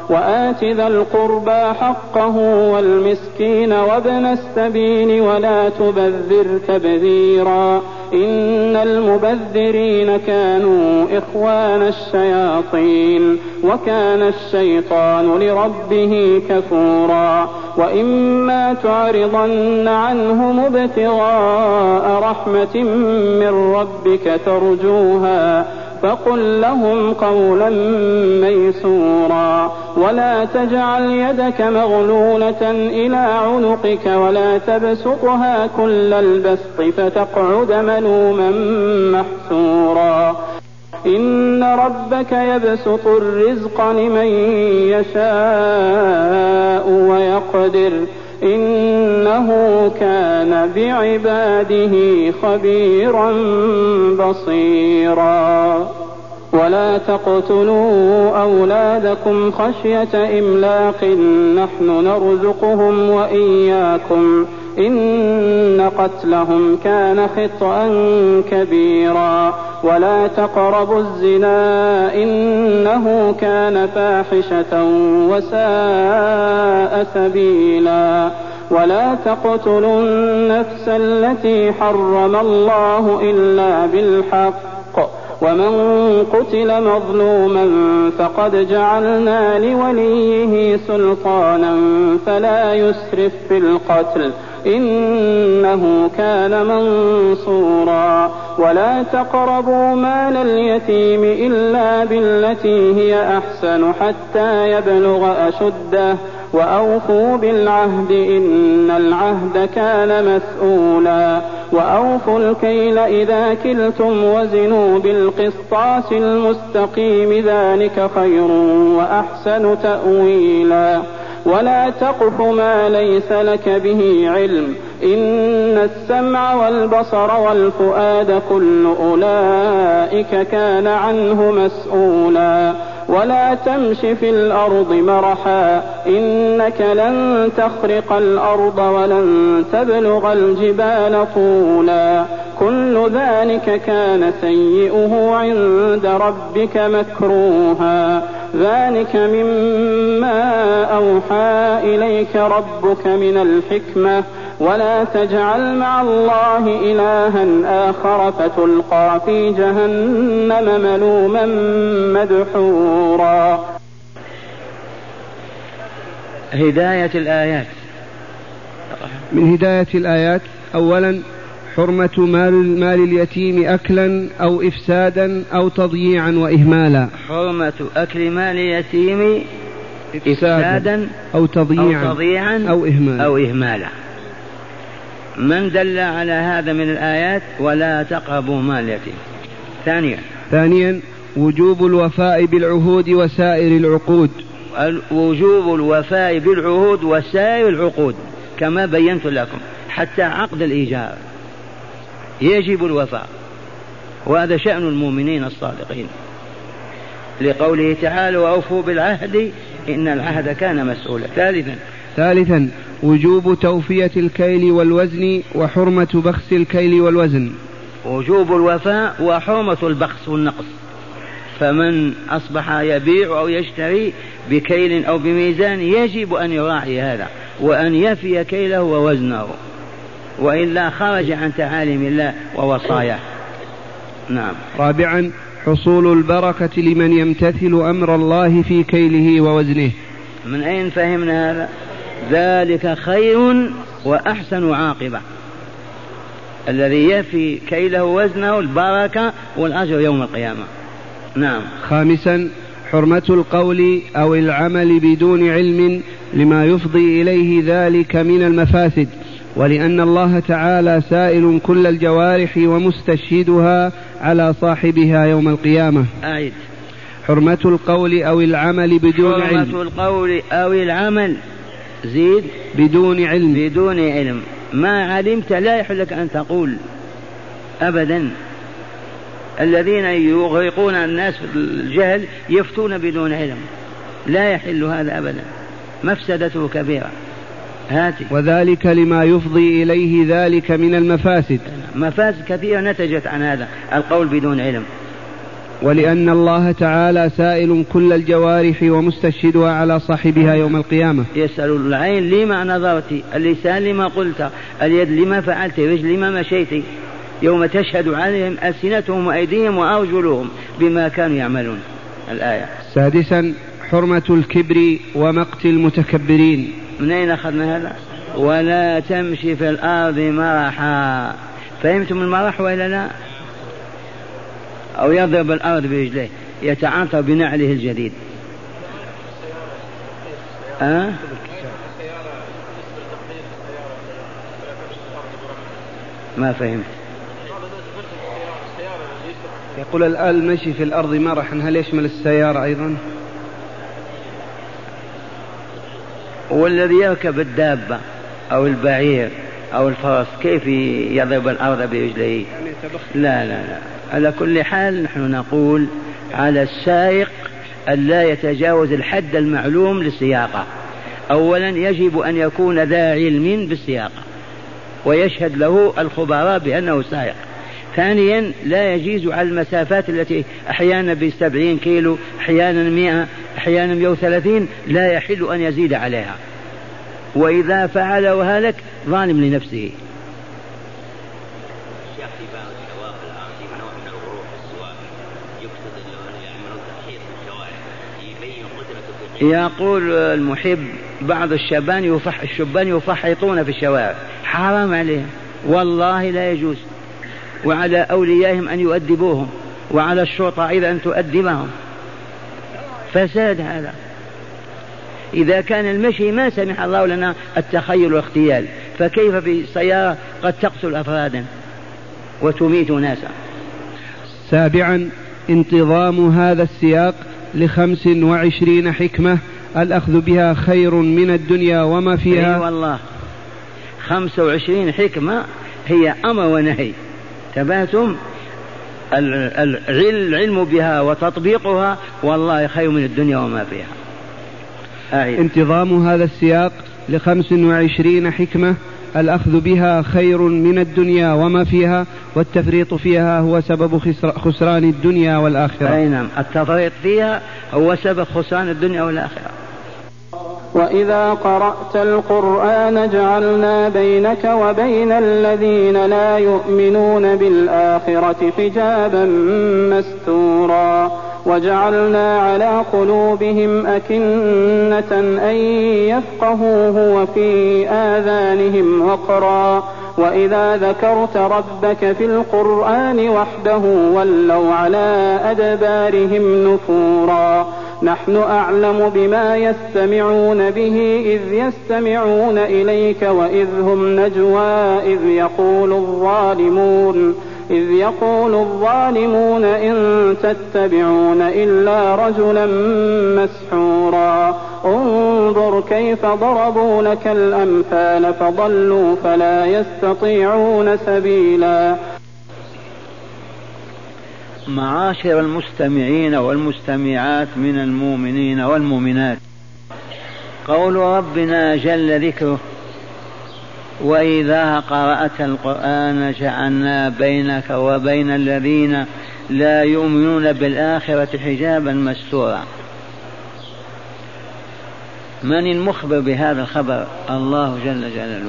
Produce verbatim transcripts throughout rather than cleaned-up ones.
وآت ذا القربى حقه والمسكين وابن السبيل ولا تبذر تبذيرا إن المبذرين كانوا إخوان الشياطين وكان الشيطان لربه كفورا وإما تعرضن عنهم ابتغاء رحمة من ربك ترجوها فقل لهم قولا ميسورا ولا تجعل يدك مغلولة إلى عنقك ولا تبسطها كل البسط فتقعد ملوما محسورا إن ربك يبسط الرزق لمن يشاء ويقدر إنه كان بعباده خبيرا بصيرا ولا تقتلوا أولادكم خشية إملاق نحن نرزقهم وإياكم إن قتلهم كان خطأ كبيرا ولا تقربوا الزنا إنه كان فاحشة وساء سبيلا ولا تقتلوا النفس التي حرم الله إلا بالحق ومن قتل مظلوما فقد جعلنا لوليه سلطانا فلا يسرف في القتل إنه كان منصورا ولا تقربوا مال اليتيم إلا بالتي هي أحسن حتى يبلغ أشده وأوفوا بالعهد إن العهد كان مسؤولا وأوفوا الكيل إذا كلتم وزنوا بالقسطاس المستقيم ذلك خير وأحسن تأويلا ولا تقف ما ليس لك به علم إن السمع والبصر والفؤاد كل أولئك كان عنه مسؤولا ولا تمش في الأرض مرحا إنك لن تخرق الأرض ولن تبلغ الجبال طولا كل ذلك كان سيئه عند ربك مكروها ذلك مما أوحى إليك ربك من الحكمة ولا تجعل مع الله إلها آخر فتلقى في جهنم ملوما مدحورا. هداية الآيات. من هداية الآيات أولا حرمة مال, مال اليتيم أكلا أو إفسادا أو تضييعا وإهمالا. حرمة أكل مال اليتيم إفسادا أو تضييعا, أو, تضييعا أو إهمالا, أو إهمالا. من دل على هذا من الآيات ولا تقربوا مال اليتيم. ثانيا ثانيا وجوب الوفاء بالعهود وسائر العقود. وجوب الوفاء بالعهود وسائر العقود كما بينت لكم حتى عقد الإيجار يجب الوفاء وهذا شأن المؤمنين الصادقين لقوله تعالى وأوفوا بالعهد إن العهد كان مسؤولا. ثالثا ثالثا وجوب توفية الكيل والوزن وحرمة بخس الكيل والوزن. وجوب الوفاء وحرمة البخس والنقص فمن أصبح يبيع أو يشتري بكيل أو بميزان يجب أن يراعي هذا وأن يفي كيله ووزنه وإلا خرج عن تعاليم الله ووصاياه. نعم. رابعا حصول البركة لمن يمتثل أمر الله في كيله ووزنه. من أين فهمنا هذا؟ ذلك خير وأحسن عاقبة الذي يفي كيله ووزنه البركة والأجر يوم القيامة. نعم. خامسا حرمة القول أو العمل بدون علم لما يفضي إليه ذلك من المفاسد ولأن الله تعالى سائل كل الجوارح ومستشهدها على صاحبها يوم القيامة. آية. حرمة القول أو العمل بدون حرمة علم. حرمة القول أو العمل زيد بدون علم. بدون علم ما علمت لا يحل لك أن تقول أبدا. الذين يغرقون الناس في الجهل يفتون بدون علم لا يحل هذا أبدا مفسدته كبيرة. هاتي. وذلك لما يفضي إليه ذلك من المفاسد. مفاسد كثيرة نتجت عن هذا القول بدون علم. ولأن الله تعالى سائل كل الجوارح ومستشهدها على صاحبها يوم القيامة. يسأل العين لما نظرت، اللسان لما قلت، اليد لما فعلت، الرجل لما مشيت، يوم تشهد عليهم ألسنتهم وأيديهم وأرجلهم بما كانوا يعملون. الآية. سادسا حرمة الكبر ومقت المتكبرين. من أين أخذنا هذا؟ ولا تمشي في الأرض مرحا. فهمتم المرح وإلا لا؟ أو يضرب الأرض برجليه يتعاطى بنعله الجديد. أه؟ ما فهمت. يقول الآن المشي في الأرض مرحا هل يشمل السيارة أيضا؟ والذي يركب الدابة أو البعير أو الفرس كيف يضرب الأرض برجليه؟ لا لا لا. على كل حال نحن نقول على السائق أن لا يتجاوز الحد المعلوم للسياقة. أولا يجب أن يكون ذا علم بالسياقة ويشهد له الخبراء بأنه سائق. ثانيا لا يجيز على المسافات التي أحيانا بسبعين كيلو أحيانا مئة أحيانا مئة وثلاثين لا يحل أن يزيد عليها، وإذا فعل وهلك ظالم لنفسه. يقول المحب بعض الشبان يفح الشبان يفحطون في الشوارع، حرام عليهم والله لا يجوز، وعلى أوليائهم أن يؤدبوهم، وعلى الشرطة أيضا أن تؤدبهم. فساد هذا. إذا كان المشي ما سمح الله لنا التخيل والاختيال، فكيف بالسيارة قد تقتل أفرادا وتميت ناسا. سابعا انتظام هذا السياق لخمس وعشرين حكمة الأخذ بها خير من الدنيا وما فيها. أي والله خمسة وعشرين حكمة هي أمر ونهي. تباتم العلم بها وتطبيقها والله خير من الدنيا وما فيها. آه. انتظام هذا السياق لخمس وعشرين حكمة الأخذ بها خير من الدنيا وما فيها، والتفريط فيها هو سبب خسران الدنيا والآخرة. أي نعم، التفريط فيها هو سبب خسران الدنيا والآخرة. وإذا قرأت القرآن جعلنا بينك وبين الذين لا يؤمنون بالآخرة حجابا مستورا وجعلنا على قلوبهم أكنة أن يفقهوه وفي آذانهم وقرا وإذا ذكرت ربك في القرآن وحده ولوا على أدبارهم نفورا. نحن أعلم بما يستمعون به إذ يستمعون إليك وإذ هم نجوى إذ يقول الظالمون إذ يقول الظالمون إن تتبعون إلا رجلا مسحورا. انظر كيف ضربوا لك الأمثال فضلوا فلا يستطيعون سبيلا. معاشر المستمعين والمستمعات من المؤمنين والمؤمنات، قول ربنا جل ذكره: وإذا قرأت القرآن جعلنا بينك وبين الذين لا يؤمنون بالآخرة حجابا مستورا. من المخبر بهذا الخبر؟ الله جل جلاله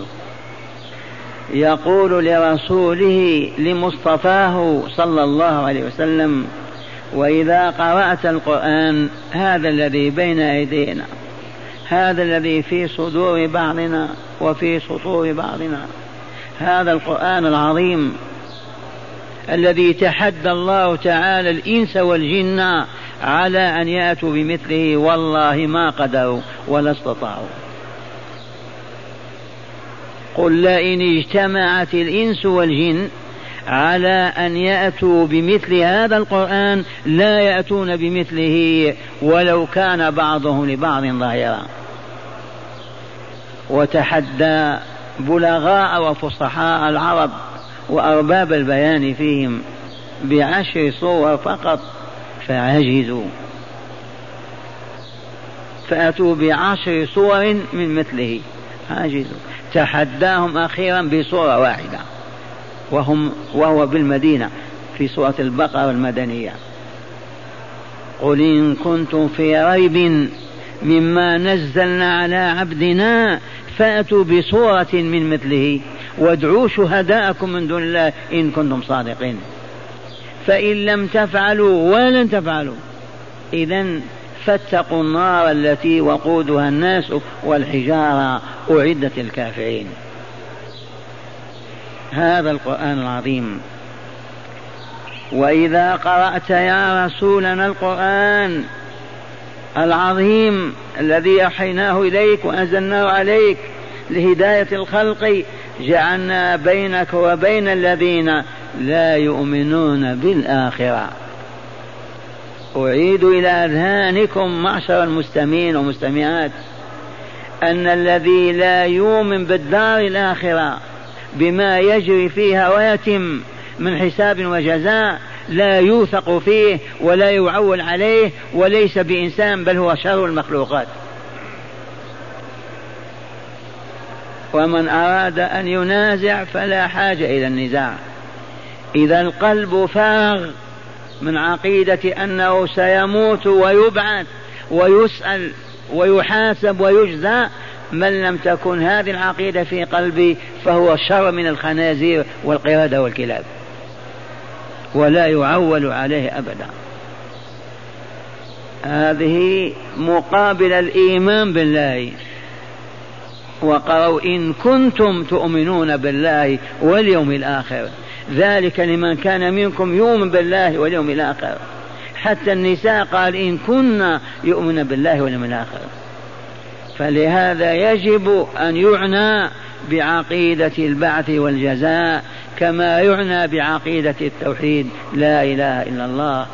يقول لرسوله لمصطفاه صلى الله عليه وسلم: وإذا قرأت القرآن، هذا الذي بين أيدينا، هذا الذي في صدور بعضنا وفي سطور بعضنا، هذا القرآن العظيم الذي تحدى الله تعالى الإنس والجن على أن يأتوا بمثله، والله ما قدروا ولا استطاعوا. قل لئن اجتمعت الإنس والجن على أن يأتوا بمثل هذا القرآن لا يأتون بمثله ولو كان بعضهم لبعض ظاهرا. وتحدى بلغاء وفصحاء العرب وأرباب البيان فيهم بعشر صور فقط فعجزوا، فأتوا بعشر صور من مثله عجزوا. تحداهم أخيرا بصورة واحدة وهم وهو بالمدينة في سورة البقرة المدنية. قل إن كنتم في ريب مما نزلنا على عبدنا فأتوا بصورة من مثله وادعوا شهداءكم من دون الله إن كنتم صادقين. فإن لم تفعلوا ولن تفعلوا إذن فاتقوا النار التي وقودها الناس والحجارة أعدت الكافرين. هذا القرآن العظيم. وإذا قرأت يا رسولنا القرآن العظيم الذي أوحيناه إليك وأنزلناه عليك لهداية الخلق جعلنا بينك وبين الذين لا يؤمنون بالآخرة. أعيد إلى أذهانكم معشر المستمعين والمستمعات أن الذي لا يؤمن بالدار الآخرة بما يجري فيها ويتم من حساب وجزاء لا يوثق فيه ولا يعول عليه وليس بإنسان بل هو شر المخلوقات. ومن أراد أن ينازع فلا حاجة إلى النزاع. إذا القلب فارغ من عقيدة أنه سيموت ويبعث ويسأل ويحاسب ويجزى، من لم تكن هذه العقيدة في قلبي فهو شر من الخنازير والقردة والكلاب ولا يعول عليه أبدا. هذه مقابل الإيمان بالله. وقالوا إن كنتم تؤمنون بالله واليوم الآخر ذلك لمن كان منكم يؤمن بالله واليوم الآخر. حتى النساء قال إن كنا يؤمن بالله واليوم الآخر. فلهذا يجب أن يعنى بعقيدة البعث والجزاء كما يعنى بعقيدة التوحيد لا إله إلا الله.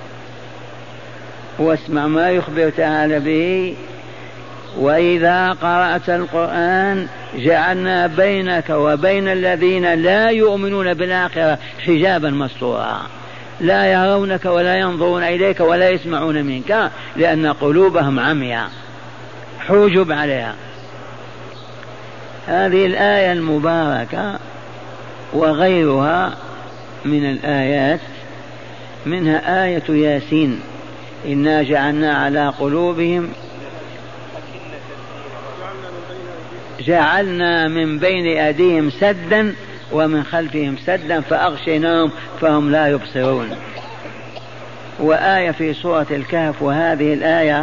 واسمع ما يخبر تعالى به: وإذا قرأت القرآن جعلنا بينك وبين الذين لا يؤمنون بالآخرة حجابا مستورا، لا يرونك ولا ينظرون إليك ولا يسمعون منك لأن قلوبهم عمياء حجب عليها. هذه الآية المباركة وغيرها من الآيات، منها آية ياسين: إنا جعلنا على قلوبهم جعلنا من بين أيديهم سدا ومن خلفهم سدا فأغشيناهم فهم لا يبصرون. وآية في سورة الكهف. وهذه الآية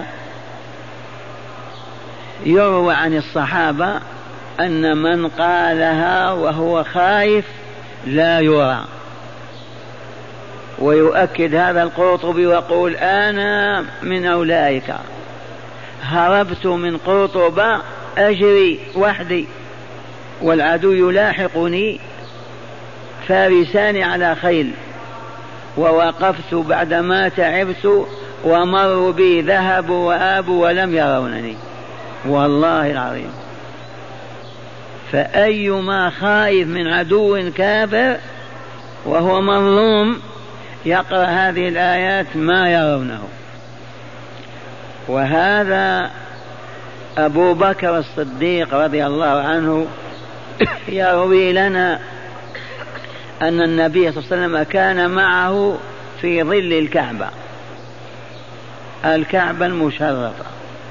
يروى عن الصحابة أن من قالها وهو خائف لا يرى. ويؤكد هذا القرطبي ويقول: أنا من أولئك هربت من قرطبة أجري وحدي والعدو يلاحقني فارسان على خيل، ووقفت بعدما تعبت ومروا بي ذهبوا وآبوا ولم يرونني والله العظيم. فأيما خائف من عدو كافر وهو مظلوم يقرأ هذه الآيات ما يرونه. وهذا أبو بكر الصديق رضي الله عنه يروي لنا أن النبي صلى الله عليه وسلم كان معه في ظل الكعبة الكعبة المشرفة،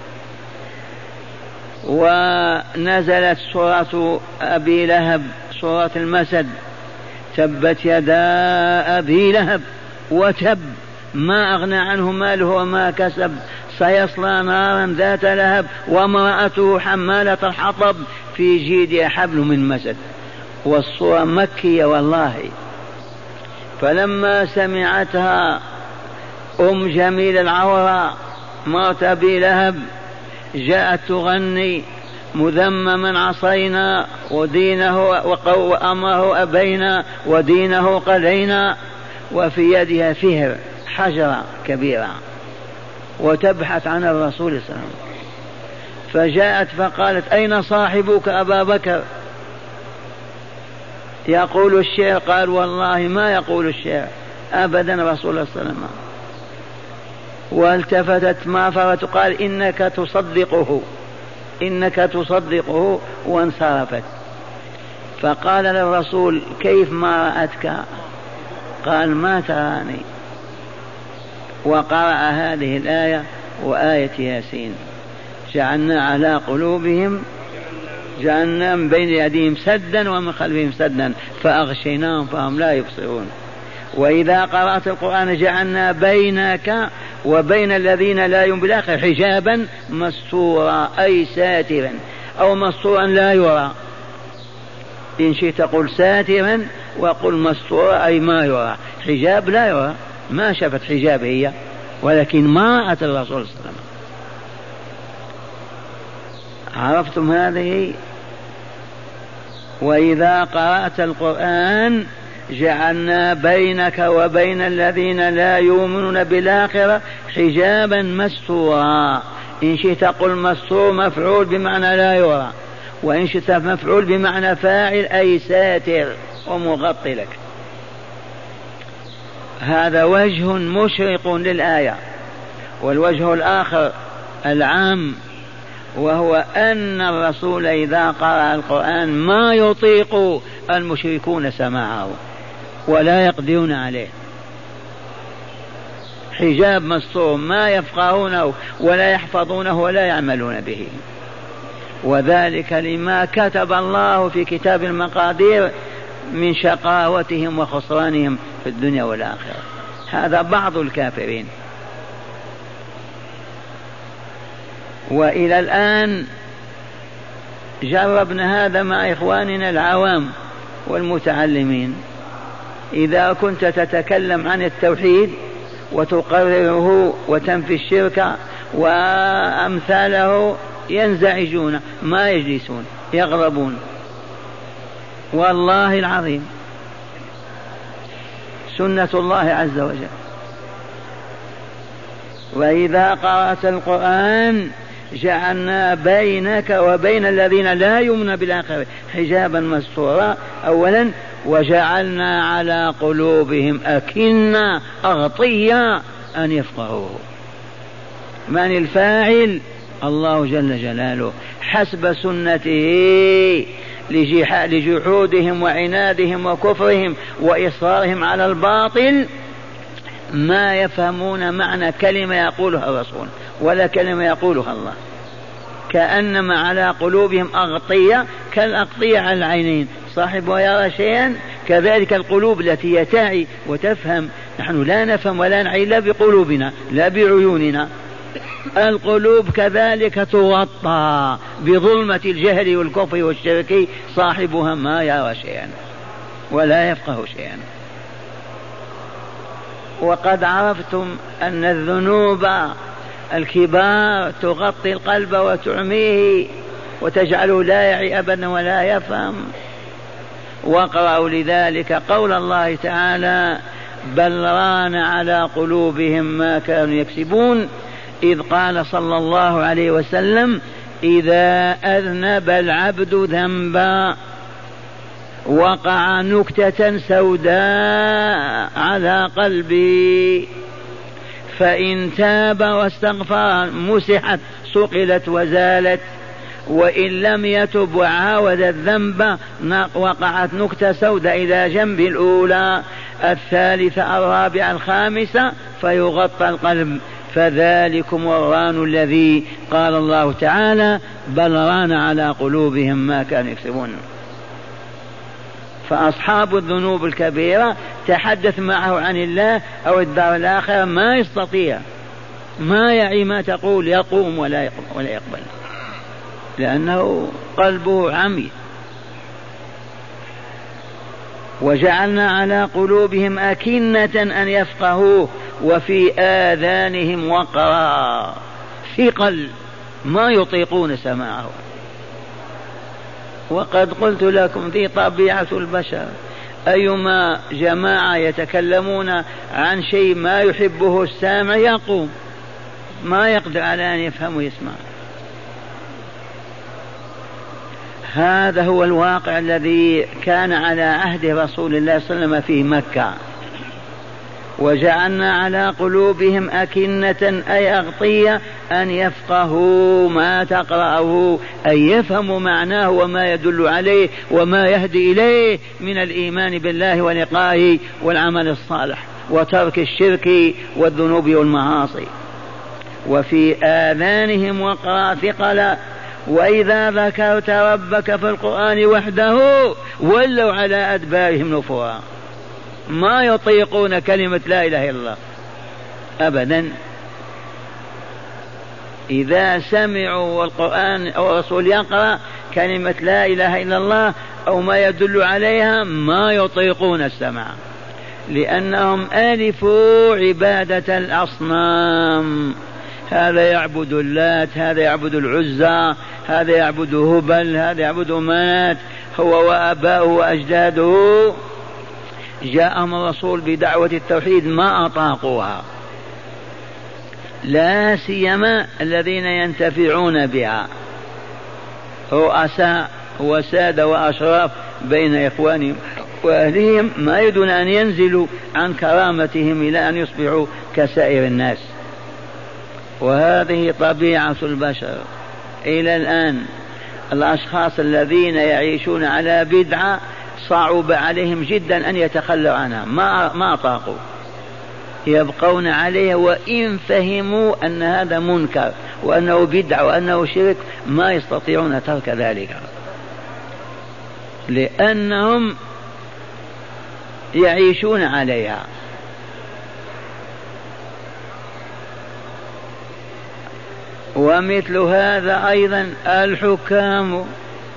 ونزلت سورة أبي لهب سورة المسد: تبت يدا أبي لهب وتب ما أغنى عنه ماله وما كسب سيصلى نارا ذات لهب وامرأته حمالة الحطب في جيدها حبل من مسد. والصورة مكية والله. فلما سمعتها أم جميل العورة مرت أبي لهب جاءت تغني: مذمما عصينا ودينه وأمره أبينا ودينه قلينا، وفي يدها فهر حجرة كبيرة وتبحث عن الرسول صلى الله عليه وسلم. فجاءت فقالت: أين صاحبك أبا بكر؟ يقول الشعر. قال: والله ما يقول الشعر أبدا رسول الله صلى الله عليه وسلم. والتفتت ما فرت قال: إنك تصدقه إنك تصدقه وانصرفت. فقال للرسول: كيف ما رأتك؟ قال: ما تراني. وقرأ هذه الآية وآية ياسين. جعلنا على قلوبهم جعلنا من بين يديهم سدا ومن خلفهم سدا فأغشيناهم فهم لا يبصرون. وإذا قرأت القرآن جعلنا بينك وبين الذين لا يؤمنون بالآخرة حجابا مستورا أي ساترا أو مستورا لا يرى. إن شئت قل ساترا وقل مستورا أي ما يرى. حجاب لا يرى، ما شافت حجاب هي، ولكن ما رأت الرسول صلى الله عليه وسلم. عرفتم هذه؟ وإذا قرأت القرآن جعلنا بينك وبين الذين لا يؤمنون بالآخرة حجابا مستورا. إن شئت قل مستور مفعول بمعنى لا يرى، وإن شئت مفعول بمعنى فاعل أي ساتر ومغطي لك. هذا وجه مشرق للآية. والوجه الآخر العام وهو أن الرسول إذا قرأ القرآن ما يطيق المشركون سماعه ولا يقدرون عليه. حجاب مستور ما يفقهونه ولا يحفظونه ولا يعملون به، وذلك لما كتب الله في كتاب المقادير من شقاوتهم وخسرانهم في الدنيا والآخرة. هذا بعض الكافرين. وإلى الآن جربنا هذا مع إخواننا العوام والمتعلمين. إذا كنت تتكلم عن التوحيد وتقرره وتنفي الشرك وأمثاله ينزعجون ما يجلسون يغضبون. والله العظيم سنة الله عز وجل. وإذا قرأت القرآن جعلنا بينك وبين الذين لا يؤمنون بالآخرة حجابا مستورا أولا، وجعلنا على قلوبهم أكنة أغطية أن يفقهوه. من الفاعل؟ الله جل جلاله حسب سنته لجحودهم وعنادهم وكفرهم وإصرارهم على الباطل ما يفهمون معنى كلمة يقولها الرسول ولا كلمة يقولها الله. كأنما على قلوبهم أغطية كالأغطية على العينين، صاحبها يرى شيئا. كذلك القلوب التي يتعي وتفهم. نحن لا نفهم ولا نعي لا بقلوبنا لا بعيوننا. القلوب كذلك تغطى بظلمة الجهل والكفر والشرك، صاحبها ما يرى شيئا ولا يفقه شيئا. وقد عرفتم أن الذنوب الكبار تغطي القلب وتعميه وتجعله لا يعي أبدا ولا يفهم. واقرأوا لذلك قول الله تعالى: بل ران على قلوبهم ما كانوا يكسبون، إذ قال صلى الله عليه وسلم: إذا أذنب العبد ذنبا وقع نكتة سوداء على قلبي فإن تاب واستغفر مسحت صقلت وزالت، وإن لم يتب وعاود الذنب وقعت نكتة سوداء إلى جنب الأولى الثالثة الرابعة الخامسة فيغطى القلب. فذلكم الران الذي قال الله تعالى: بل ران على قلوبهم ما كانوا يكسبون. فأصحاب الذنوب الكبيرة تحدث معه عن الله أو الدار الآخرة ما يستطيع، ما يعي ما تقول، يقوم ولا يقبل لأنه قلبه عمي. وجعلنا على قلوبهم أكنة أن يفقهوه وفي آذانهم وقرا، ثقل ما يطيقون سماعه. وقد قلت لكم ذي طبيعة البشر، أيما جماعة يتكلمون عن شيء ما يحبه السامع يقوم، ما يقدر على أن يفهم ويسمع. هذا هو الواقع الذي كان على عهد رسول الله صلى الله عليه وسلم في مكة. وجعلنا على قلوبهم أكنة أي أغطية أن يفقهوا ما تقرأه، أن يفهموا معناه وما يدل عليه وما يهدي إليه من الإيمان بالله ولقائه والعمل الصالح. وترك الشرك والذنوب والمعاصي. وفي آذانهم وقرا ثقلا وإذا ذكرت ربك في القرآن وحده ولوا على أدبارهم نفورا، ما يطيقون كلمة لا إله إلا الله أبدا. إذا سمعوا القرآن أو الرسول يقرأ كلمة لا إله إلا الله أو ما يدل عليها ما يطيقون السمع، لأنهم آلفوا عبادة الأصنام. هذا يعبد اللات، هذا يعبد العزى، هذا يعبد هبل، هذا يعبد منات، هو وآباؤه وأجداده. جاءهم الرسول بدعوة التوحيد ما أطاقوها، لا سيما الذين ينتفعون بها، رؤساء وسادة وأشراف بين إخوانهم وأهلهم، ما يريدون أن ينزلوا عن كرامتهم إلى أن يصبحوا كسائر الناس. وهذه طبيعة البشر إلى الآن. الأشخاص الذين يعيشون على بدعة صعب عليهم جدا أن يتخلوا عنها، ما ما طاقوا، يبقون عليها وإن فهموا أن هذا منكر وأنه بدعة وأنه شرك ما يستطيعون ترك ذلك، لأنهم يعيشون عليها. ومثل هذا أيضا الحكام،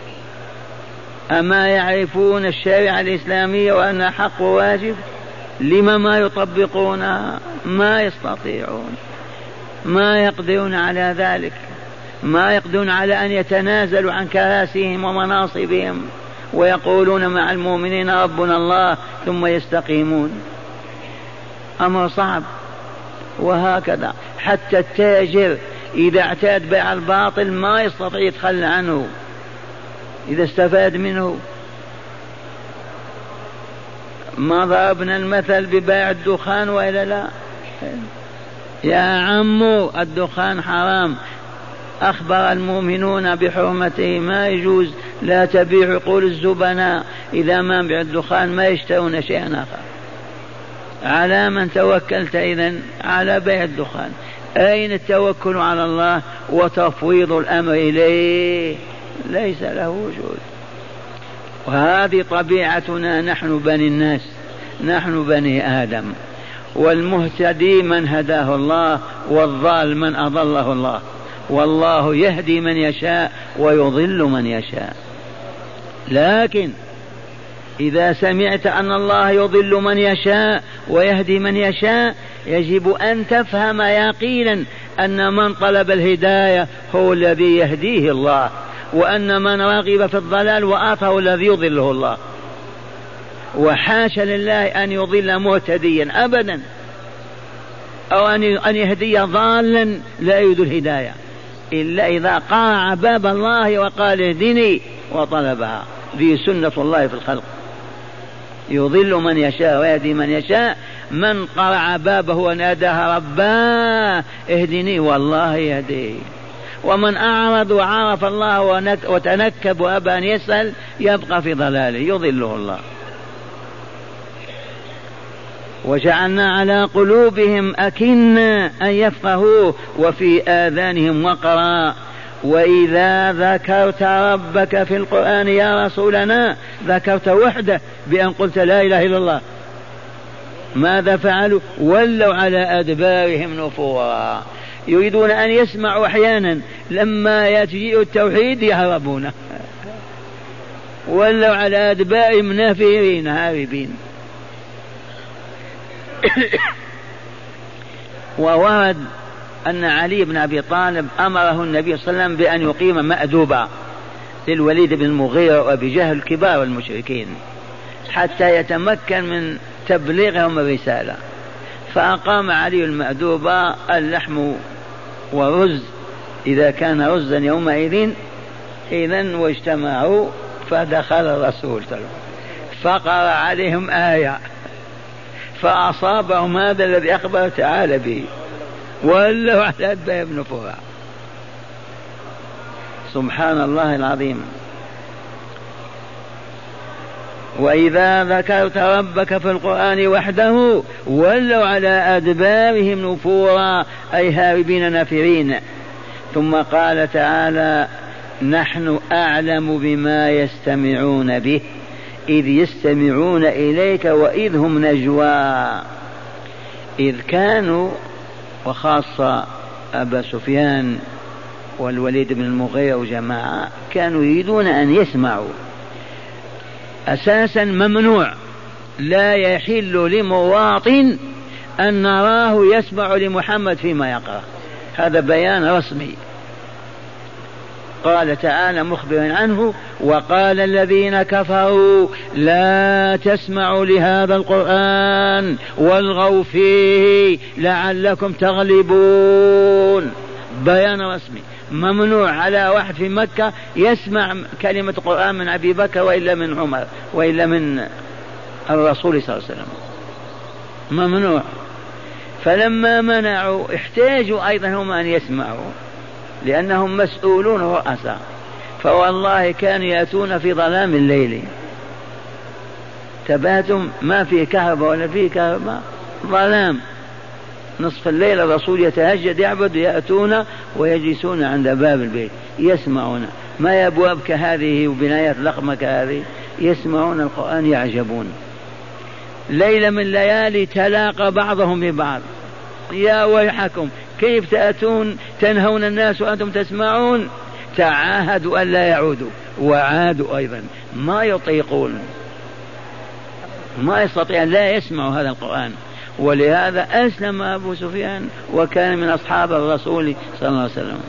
أما يعرفون الشريعة الإسلامية وأنها حق وواجب؟ لما ما يطبقونها؟ ما يستطيعون، ما يقدرون على ذلك، ما يقدرون على أن يتنازلوا عن كراسيهم ومناصبهم ويقولون مع المؤمنين ربنا الله ثم يستقيمون. أمر صعب. وهكذا حتى التاجر إذا اعتاد بيع الباطل ما يستطيع يتخلى عنه إذا استفاد منه. ما ضربنا المثل ببيع الدخان وإلا لا؟ يا عمو الدخان حرام، أخبر المؤمنون بحرمته، ما يجوز، لا تبيع عقول الزبناء، إذا ما بيع الدخان ما يشترون شيئا آخر. على من توكلت إذن؟ على بيع الدخان. أين التوكل على الله وتفويض الأمر إليه؟ ليس له وجود. وهذه طبيعتنا نحن بني الناس، نحن بني آدم. والمهتدي من هداه الله، والضال من أضله الله، والله يهدي من يشاء ويضل من يشاء. لكن إذا سمعت أن الله يضل من يشاء ويهدي من يشاء يجب أن تفهم يقينا أن من طلب الهداية هو الذي يهديه الله، وأن من رغب في الضلال وآثه الذي يضله الله. وحاشا لله أن يضل مهتديا أبدا، أو أن يهدي ضالا لا يريد الهداية إلا إذا قرع باب الله وقال اهدني وطلبها. ذي سنة الله في الخلق، يضل من يشاء ويهدي من يشاء. من قرع بابه وناداه رباه اهدني والله يهديه، ومن أعرض وعرف الله وتنكب وأبى أن يسأل يبقى في ضلاله يضله الله. وجعلنا على قلوبهم أكنة أن يفقهوا وفي آذانهم وقرا. وإذا ذكرت ربك في القرآن يا رسولنا ذكرت وحده بأن قلت لا إله إلا الله، ماذا فعلوا؟ ولوا على أدبارهم نفورا. يريدون أن يسمعوا أحيانا، لما يجيء التوحيد يهربون. ولوا على أدبارهم نافرين هاربين. وورد أن علي بن أبي طالب أمره النبي صلى الله عليه وسلم بأن يقيم مأدوبة للوليد بن المغيرة وأبي جهل كبار المشركين حتى يتمكن من تبليغهم الرسالة. فأقام علي المأدوبة، اللحم ورز إذا كان رزا يومئذ إذن، واجتمعوا. فدخل الرسول فقرأ عليهم آية فأصابهم هذا الذي أخبر تعالى به، ولوا على أدبارهم نفورا. سبحان الله العظيم. وإذا ذكرت ربك في القرآن وحده ولوا على أدبارهم نفورا أي هاربين نافرين. ثم قال تعالى نحن أعلم بما يستمعون به إذ يستمعون إليك وإذ هم نجوى. إذ كانوا وخاصة أبا سفيان والوليد بن المغيرة وجماعة كانوا يريدون أن يسمعوا. أساسا ممنوع، لا يحل لمواطن أن نراه يسمع لمحمد فيما يقرأ، هذا بيان رسمي. قال تعالى مخبرا عنه وقال الذين كفروا لا تسمعوا لهذا القرآن والغوا فيه لعلكم تغلبون. بيان رسمي، ممنوع على واحد في مكة يسمع كلمة القرآن من أبي بكر وإلا من عمر وإلا من الرسول صلى الله عليه وسلم، ممنوع. فلما منعوا احتاجوا أيضا هم أن يسمعوا لأنهم مسؤولون رؤساء. فوالله كانوا يأتون في ظلام الليل، تباتم ما في كهرباء ولا في كهرباء، ظلام نصف الليل الرسول يتهجد يعبد، يأتون ويجلسون عند باب البيت يسمعون، ما يبواب كهذه وبنايات لقمة كهذه، يسمعون القرآن يعجبون. ليلة من ليالي تلاقى بعضهم ببعض يا ويحكم كيف تأتون تنهون الناس وأنتم تسمعون؟ تعاهدوا أن لا يعودوا وعادوا أيضا، ما يطيقون، ما يستطيع لا يسمعوا هذا القرآن. ولهذا أسلم أبو سفيان وكان من أصحاب الرسول صلى الله عليه وسلم.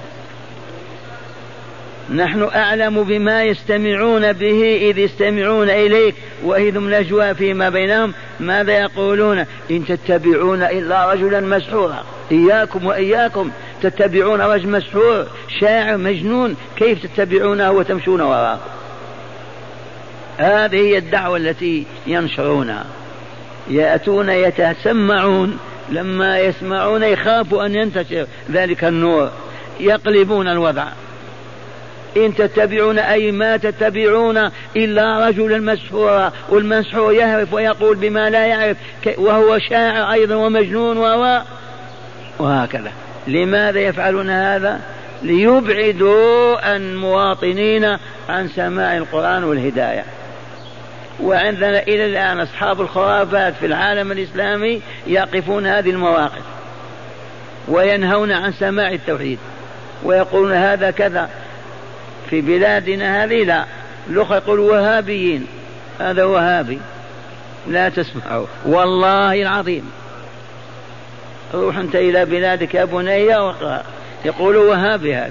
نحن أعلم بما يستمعون به إذ يستمعون إليك وإذ هم نجوى فيما بينهم. ماذا يقولون؟ إن تتبعون إلا رجلا مسحورا. إياكم وإياكم تتبعون رجل مسحور شاعر مجنون، كيف تتبعونه وتمشون وراءه؟ هذه هي الدعوة التي ينشرونها. يأتون يتسمعون، لما يسمعون يخافوا أن ينتشر ذلك النور، يقلبون الوضع. إن تتبعون أي ما تتبعون إلا رجلا مسحورا، والمسحور يهرف ويقول بما لا يعرف وهو شاعر أيضا ومجنون وهكذا. لماذا يفعلون هذا؟ ليبعدوا عن مواطنين عن سماع القرآن والهداية. وعندنا إلى الآن أصحاب الخرافات في العالم الإسلامي يقفون هذه المواقف وينهون عن سماع التوحيد ويقولون هذا كذا. في بلادنا هذه لا، الأخرى يقول وهابيين، هذا وهابي لا تسمعوا والله العظيم. روح أنت إلى بلادك يا بني وقرأ، يقولوا وهابي هذا.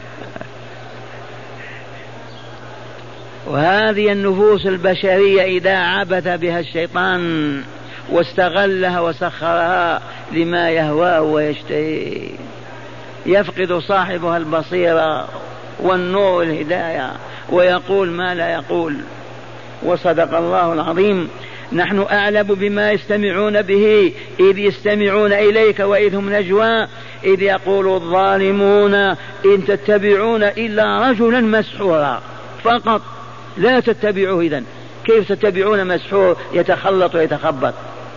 وهذه النفوس البشرية إذا عبث بها الشيطان واستغلها وسخرها لما يهواه ويشتهي يفقد صاحبها البصيرة والنور الهداية ويقول ما لا يقول. وصدق الله العظيم. نحن أعلم بما يستمعون به إذ يستمعون إليك وإذ هم نجوى إذ يقول الظالمون إن تتبعون إلا رجلا مسحورا فقط، لا تتبعوه. إذن كيف تتبعون مسحور يتخلط ويتخبط؟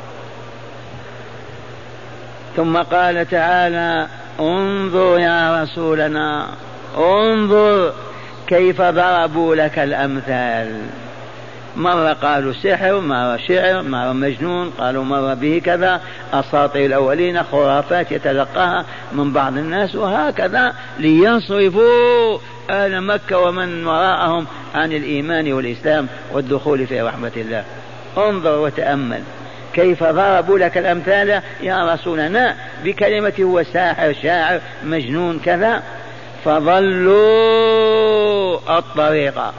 ثم قال تعالى انظر يا رسولنا، انظر كيف ضربوا لك الأمثال. مرة قالوا سحر، مرة شعر، مرة مجنون، قالوا مرة به كذا، أساطير الأولين، خرافات يتلقاها من بعض الناس، وهكذا ليصرفوا أهل مكة ومن وراءهم عن الإيمان والإسلام والدخول في رحمة الله. انظر وتأمل كيف ضربوا لك الأمثال يا رسولنا بكلمة هو ساحر شاعر مجنون كذا، فضلوا الطريقة،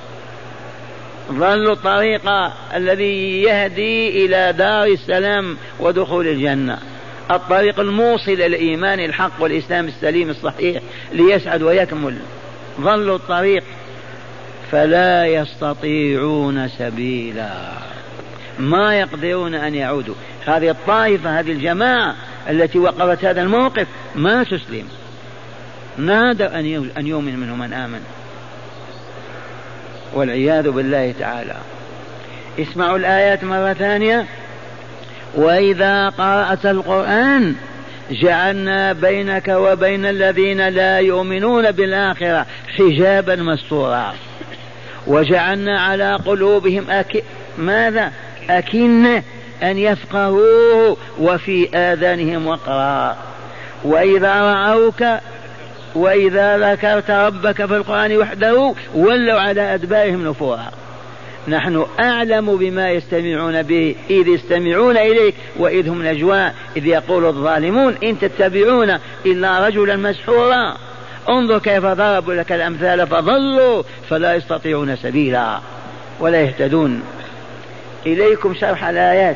ظلوا الطريق الذي يهدي إلى دار السلام ودخول الجنة، الطريق الموصل إلى الإيمان الحق والإسلام السليم الصحيح ليسعد ويكمل. ظلوا الطريق فلا يستطيعون سبيلا، ما يقدرون أن يعودوا. هذه الطائفة، هذه الجماعة التي وقفت هذا الموقف ما تسلم، نادى أن يؤمن منهم من آمن، والعياذ بالله تعالى. اسمعوا الآيات مرة ثانية. وإذا قرأت القرآن جعلنا بينك وبين الذين لا يؤمنون بالآخرة حجابا مستورا وجعلنا على قلوبهم أك... ماذا أكنة أن يفقهوه وفي آذانهم وقرا وإذا رأوك وإذا ذكرت ربك في القرآن وحده ولوا على أدبارهم نفورا. نحن أعلم بما يستمعون به إذ يستمعون إليك وإذ هم نجوى إذ يقول الظالمون إن تتبعون إلا رجلا مسحورا انظر كيف ضربوا لك الأمثال فضلوا فلا يستطيعون سبيلا ولا يهتدون. إليكم شرح الآيات.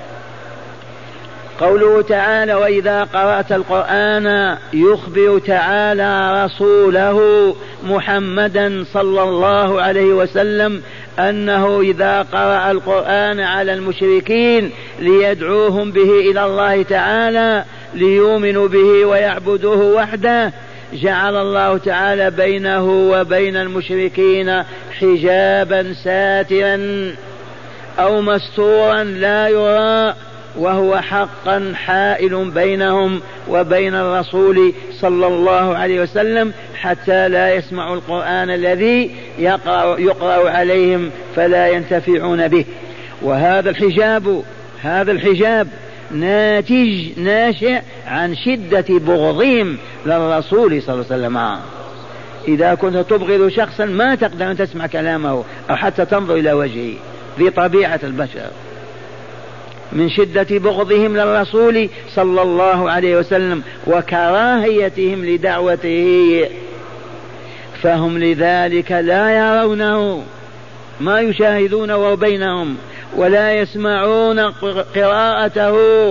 قوله تعالى وإذا قرأت القرآن يخبر تعالى رسوله محمدا صلى الله عليه وسلم أنه إذا قرأ القرآن على المشركين ليدعوهم به إلى الله تعالى ليؤمنوا به ويعبدوه وحده جعل الله تعالى بينه وبين المشركين حجابا ساترا أو مستورا لا يرى وهو حقا حائل بينهم وبين الرسول صلى الله عليه وسلم حتى لا يسمعوا القرآن الذي يقرأ, يقرأ عليهم فلا ينتفعون به. وهذا الحجاب هذا الحجاب ناتج ناشئ عن شدة بغضهم للرسول صلى الله عليه وسلم. إذا كنت تبغض شخصا ما تقدر أن تسمع كلامه أو حتى تنظر إلى وجهه ذي طبيعة البشر من شدة بغضهم للرسول صلى الله عليه وسلم وكراهيتهم لدعوته فهم لذلك لا يرونه ما يشاهدونه بينهم ولا يسمعون قراءته.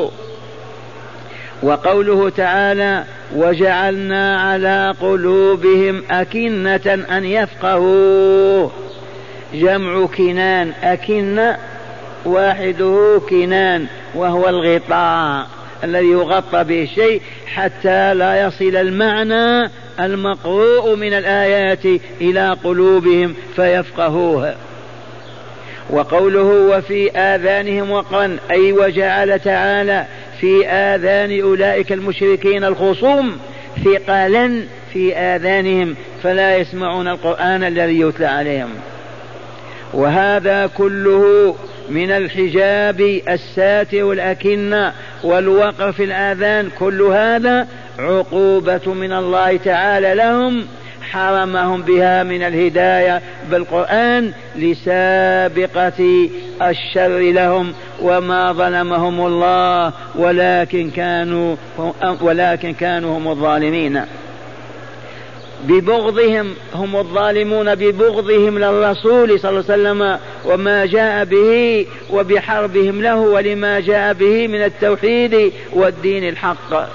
وقوله تعالى وجعلنا على قلوبهم أكنة أن يفقهوه جمع كنان أكنة واحده كنان وهو الغطاء الذي يغطى به الشيء حتى لا يصل المعنى المقروء من الآيات إلى قلوبهم فيفقهوها. وقوله وفي آذانهم وقرا أي وجعل تعالى في آذان أولئك المشركين الخصوم ثقلا في آذانهم فلا يسمعون القرآن الذي يتلى عليهم. وهذا كله من الحجاب الساتر والأكنة والوقر في الآذان كل هذا عقوبة من الله تعالى لهم حرمهم بها من الهداية بالقرآن لسابقة الشر لهم وما ظلمهم الله ولكن كانوا ولكن كانوا هم الظالمين ببغضهم هم الظالمون ببغضهم للرسول صلى الله عليه وسلم وما جاء به وبحربهم له ولما جاء به من التوحيد والدين الحق.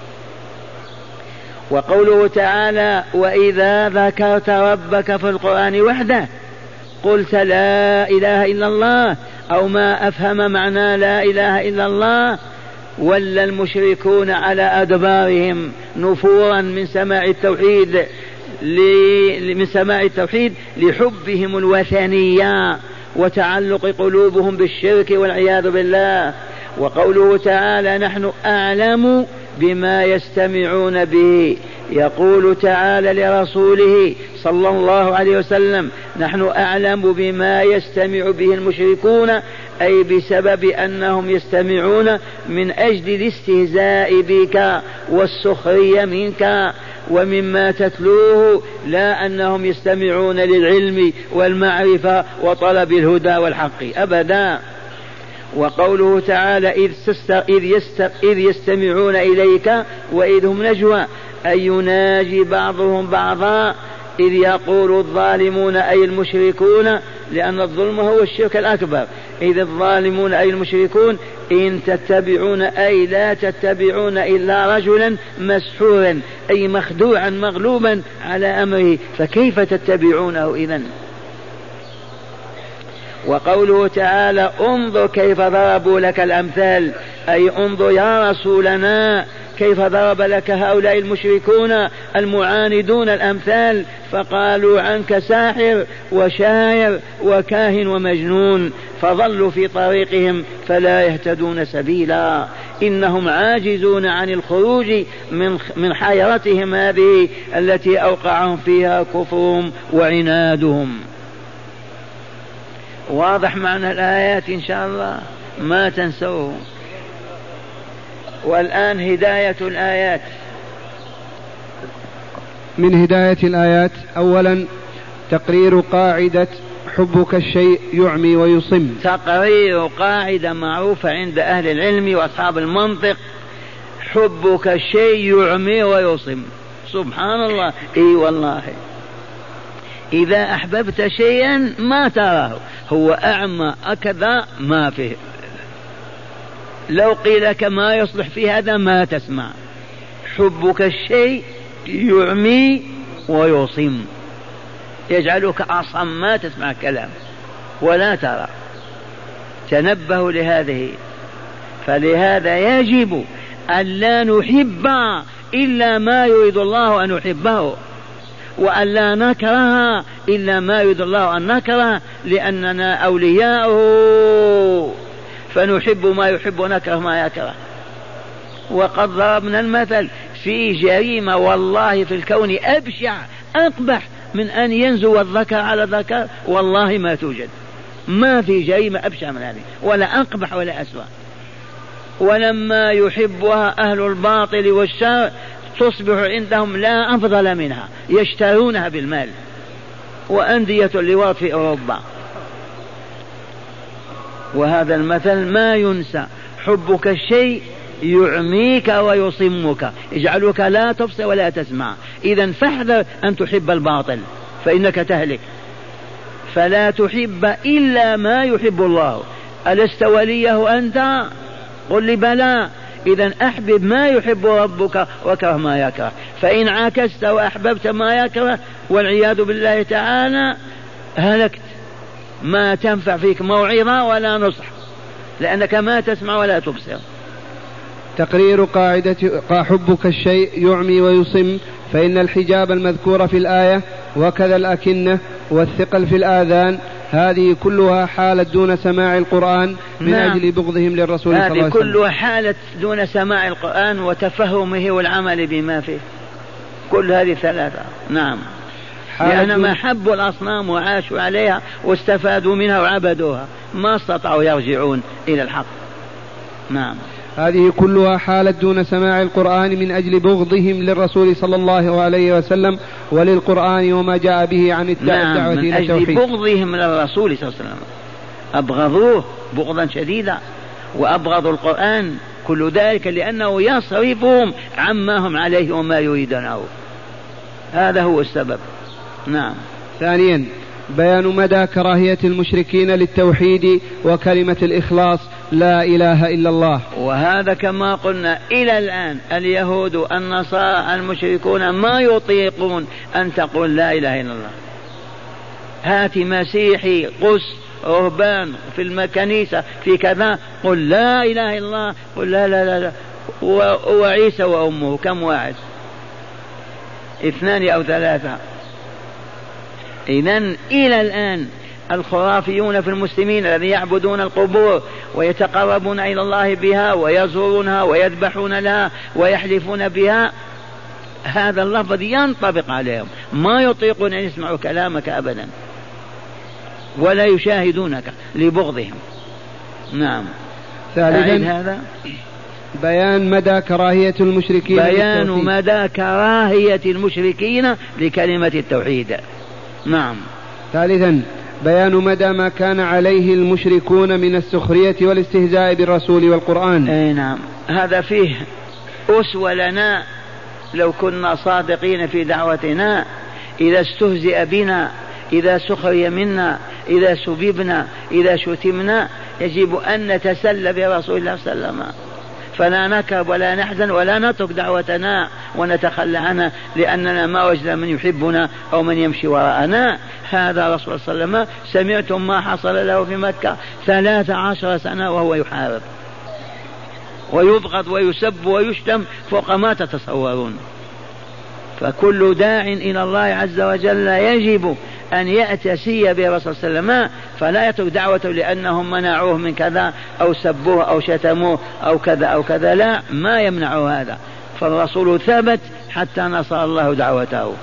وقوله تعالى وإذا ذكرت ربك في القرآن وحده قلت لا إله إلا الله أو ما أفهم معنى لا إله إلا الله ولا المشركون على أدبارهم نفورا من سماع التوحيد من سماع التوحيد لحبهم الوثنية وتعلق قلوبهم بالشرك والعياذ بالله. وقوله تعالى نحن أعلم بما يستمعون به يقول تعالى لرسوله صلى الله عليه وسلم نحن أعلم بما يستمع به المشركون أي بسبب أنهم يستمعون من أجل الاستهزاء بك والسخرية منك ومما تتلوه لا أنهم يستمعون للعلم والمعرفة وطلب الهدى والحق أبدا. وقوله تعالى إذ, إذ, يست... إذ يستمعون إليك وإذ هم نجوى أي يناجي بعضهم بعضا إذ يقول الظالمون أي المشركون لأن الظلم هو الشرك الأكبر إذ الظالمون أي المشركون إن تتبعون أي لا تتبعون إلا رجلا مسحورا أي مخدوعا مغلوبا على أمره فكيف تتبعونه إذن. وقوله تعالى انظر كيف ضربوا لك الأمثال أي انظر يا رسولنا كيف ضرب لك هؤلاء المشركون المعاندون الأمثال فقالوا عنك ساحر وشاعر وكاهن ومجنون فظلوا في طريقهم فلا يهتدون سبيلا. إنهم عاجزون عن الخروج من من حيرتهم هذه التي أوقعهم فيها كفرهم وعنادهم. واضح معنى الآيات إن شاء الله ما تنسوه. والآن هداية الآيات. من هداية الآيات أولا تقرير قاعدة حبك الشيء يعمي ويصم. تقرير قاعدة معروفة عند أهل العلم وأصحاب المنطق، حبك الشيء يعمي ويصم. سبحان الله. اي والله إذا أحببت شيئا ما تراه، هو أعمى أكذا ما فيه. لو قيل لك ما يصلح في هذا ما تسمع. حبك الشيء يعمي ويصم، يجعلك أصم ما تسمع كلام ولا ترى. تنبهوا لهذه. فلهذا يجب أن لا نحب إلا ما يريد الله أن نحبه، وأن لا نكره إلا ما يريد الله أن نكره، لأننا أولياؤه فنحب ما يحب ونكره ما يكره. وقد ضربنا المثل في جريمة والله في الكون أبشع أقبح من أن ينزو الذكر على ذكر، والله ما توجد. ما في جريمة أبشع من هذه ولا أقبح ولا أسوأ. ولما يحبها أهل الباطل والشر تصبح عندهم لا أفضل منها، يشترونها بالمال. وأندية اللواط في أوروبا. وهذا المثل ما ينسى. حبك الشيء يعميك ويصمك، يجعلك لا تبصر ولا تسمع. إذن فاحذر أن تحب الباطل فإنك تهلك. فلا تحب إلا ما يحب الله. ألست وليه أنت؟ قل لي بلى. إذن أحبب ما يحب ربك وكره ما يكره. فإن عكست وأحببت ما يكره والعياذ بالله تعالى هلكت. ما تنفع فيك موعظة ولا نصح، لأنك ما تسمع ولا تبصر. تقرير قاعدة حبك الشيء يعمي ويصم، فإن الحجاب المذكور في الآية وكذا الأكنة والثقل في الآذان هذه كلها حالة دون سماع القرآن من نعم. أجل بغضهم للرسول صلى الله عليه وسلم. هذه كلها حالة دون سماع القرآن وتفهمه والعمل بما فيه. كل هذه ثلاثة. نعم. لأنما حبوا الأصنام وعاشوا عليها واستفادوا منها وعبدوها ما استطاعوا يرجعون إلى الحق. نعم. هذه كلها حالة دون سماع القرآن من أجل بغضهم للرسول صلى الله عليه وسلم وللقرآن وما جاء به عن الدعوة نعم. إلى التوحيد. من أجل بغضهم للرسول صلى الله عليه وسلم أبغضوه بغضا شديدا وأبغضوا القرآن. كل ذلك لأنه يصرفهم عما هم عليه وما يريدونه. هذا هو السبب. نعم. ثانيا بيان مدى كراهية المشركين للتوحيد وكلمة الإخلاص لا إله إلا الله. وهذا كما قلنا إلى الآن اليهود النصارى المشركون ما يطيقون أن تقول لا إله إلا الله. هات مسيحي قس رهبان في الكنيسة في كذا قل لا إله إلا الله، قل لا لا لا, لا. وعيسى وأمه كم واحد؟ اثنان أو ثلاثة. إذن إلى الآن الخرافيون في المسلمين الذين يعبدون القبور ويتقربون إلى الله بها ويزورونها ويذبحون لها ويحلفون بها، هذا اللفظ ينطبق عليهم. ما يطيقون أن يسمعوا كلامك أبدا ولا يشاهدونك لبغضهم. نعم. ثالثا هذا بيان مدى كراهية المشركين بيان مدى كراهية المشركين لكلمة التوحيد. نعم. ثالثا بيان مدى ما كان عليه المشركون من السخرية والاستهزاء بالرسول والقرآن. اي نعم. هذا فيه أسوة لنا لو كنا صادقين في دعوتنا. إذا استهزئ بنا، إذا سخري منا، إذا سببنا، إذا شتمنا، يجب أن نتسلى برسول الله صلى الله عليه وسلم، فلا نكرب ولا نحزن ولا نترك دعوتنا ونتخلى عنها لأننا ما وجدنا من يحبنا أو من يمشي وراءنا. هذا رسول الله صلى الله عليه وسلم سمعتم ما حصل له في مكة ثلاث عشر سنة وهو يحارب ويبغض ويسب ويشتم فوق ما تتصورون. فكل داع إلى الله عز وجل يجب أن يأتسي بالرسول صلى الله عليه وسلم فلا يترك دعوته لأنهم منعوه من كذا أو سبوه أو شتموه أو كذا أو كذا، لا، ما يمنع هذا، فالرسول ثبت حتى نصر الله دعوته.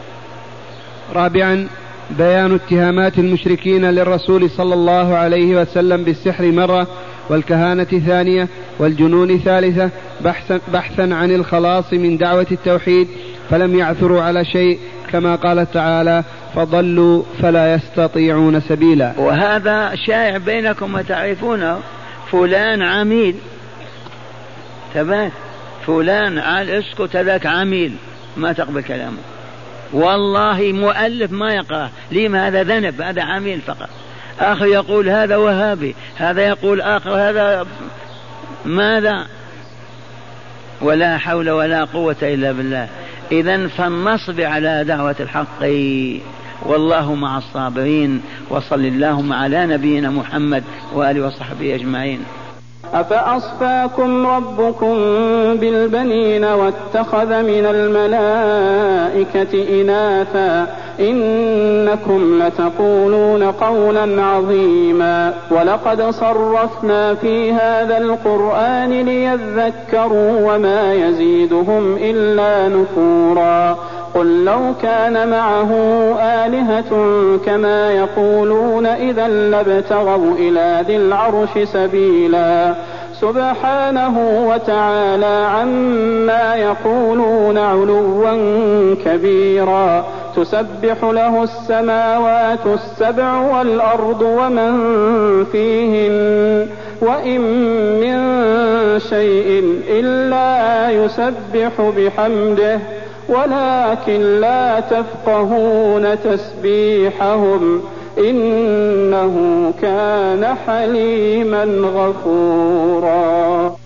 رابعا بيان اتهامات المشركين للرسول صلى الله عليه وسلم بالسحر مرة والكهانة ثانية والجنون ثالثة بحثا, بحثا عن الخلاص من دعوة التوحيد، فلم يعثروا على شيء كما قال تعالى فضلوا فلا يستطيعون سبيلا. وهذا شائع بينكم وتعرفونه، فلان عميل ثبات، فلان عال اسكت ذاك عميل ما تقبل كلامه، والله مؤلف ما يقرأ، لما هذا ذنب، هذا عميل فقط. آخر يقول هذا وهابي، هذا يقول آخر هذا ماذا، ولا حول ولا قوة إلا بالله. إذن فلنصبر على دعوة الحق والله مع الصابرين. وصل اللهم على نبينا محمد وآله وصحبه أجمعين. أفأصفاكم ربكم بالبنين واتخذ من الملائكة إناثا إنكم لتقولون قولا عظيما ولقد صرفنا في هذا القرآن ليذكروا وما يزيدهم إلا نفورا قل لو كان معه آلهة كما يقولون إذا لابتغوا إلى ذي العرش سبيلا سبحانه وتعالى عما يقولون علوا كبيرا تسبح له السماوات السبع والأرض ومن فيهن وإن من شيء إلا يسبح بحمده ولكن لا تفقهون تسبيحهم إنه كان حليما غفورا.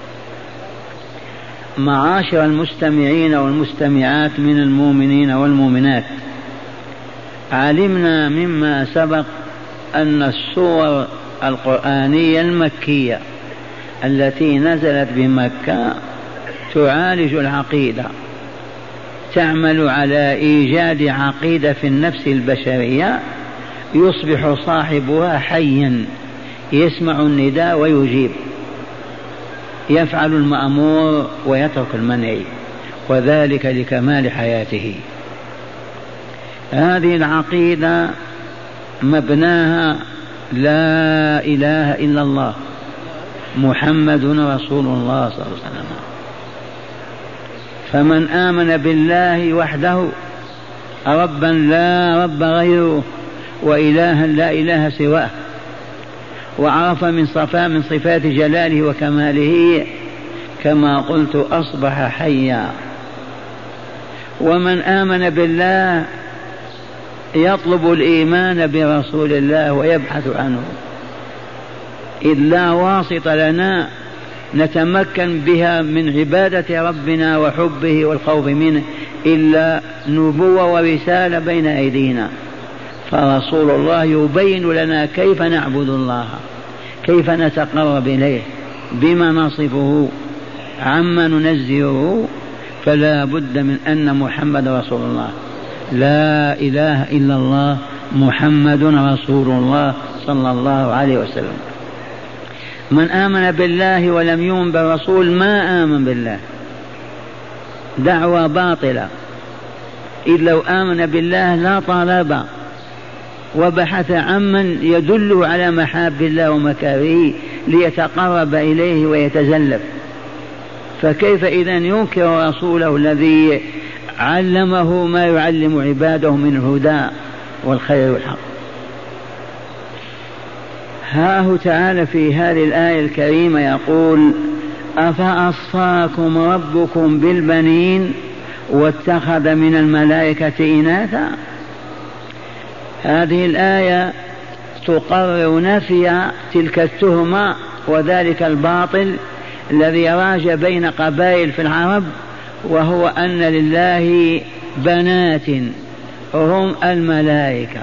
معاشر المستمعين والمستمعات من المؤمنين والمؤمنات، علمنا مما سبق أن السور القرآنية المكية التي نزلت بمكة تعالج العقيدة، تعمل على إيجاد عقيدة في النفس البشرية يصبح صاحبها حيا يسمع النداء ويجيب، يفعل المأمور ويترك المنهي، وذلك لكمال حياته. هذه العقيدة مبناها لا إله إلا الله محمد رسول الله صلى الله عليه وسلم. فمن آمن بالله وحده ربا لا رب غيره وإلها لا إله سواه، وعرف من صفاء من صفات جلاله وكماله كما قلت أصبح حيا. ومن آمن بالله يطلب الإيمان برسول الله ويبحث عنه، إذ لا واسط لنا نتمكن بها من عبادة ربنا وحبه والخوف منه إلا نبوة ورسالة بين أيدينا، فرسول الله يبين لنا كيف نعبد الله، كيف نتقرب إليه، بما نصفه، عما ننزهه. فلا بد من أن محمد رسول الله، لا إله إلا الله محمد رسول الله صلى الله عليه وسلم. من آمن بالله ولم يؤمن بالرسول ما آمن بالله، دعوة باطلة. إذ لو آمن بالله لا طالب وبحث عمن يدل على محاب الله ومكاره ليتقرب إليه ويتزلف، فكيف إذن ينكر رسوله الذي علمه ما يعلم عباده من الهدى والخير والحق. هاه تعالى في هذه الآية الكريمة يقول أفأصفاكم ربكم بالبنين واتخذ من الملائكة إناثا. هذه الآية تقرر نفي تلك التهمة وذلك الباطل الذي راج بين قبائل في العرب، وهو أن لله بنات هم الملائكة.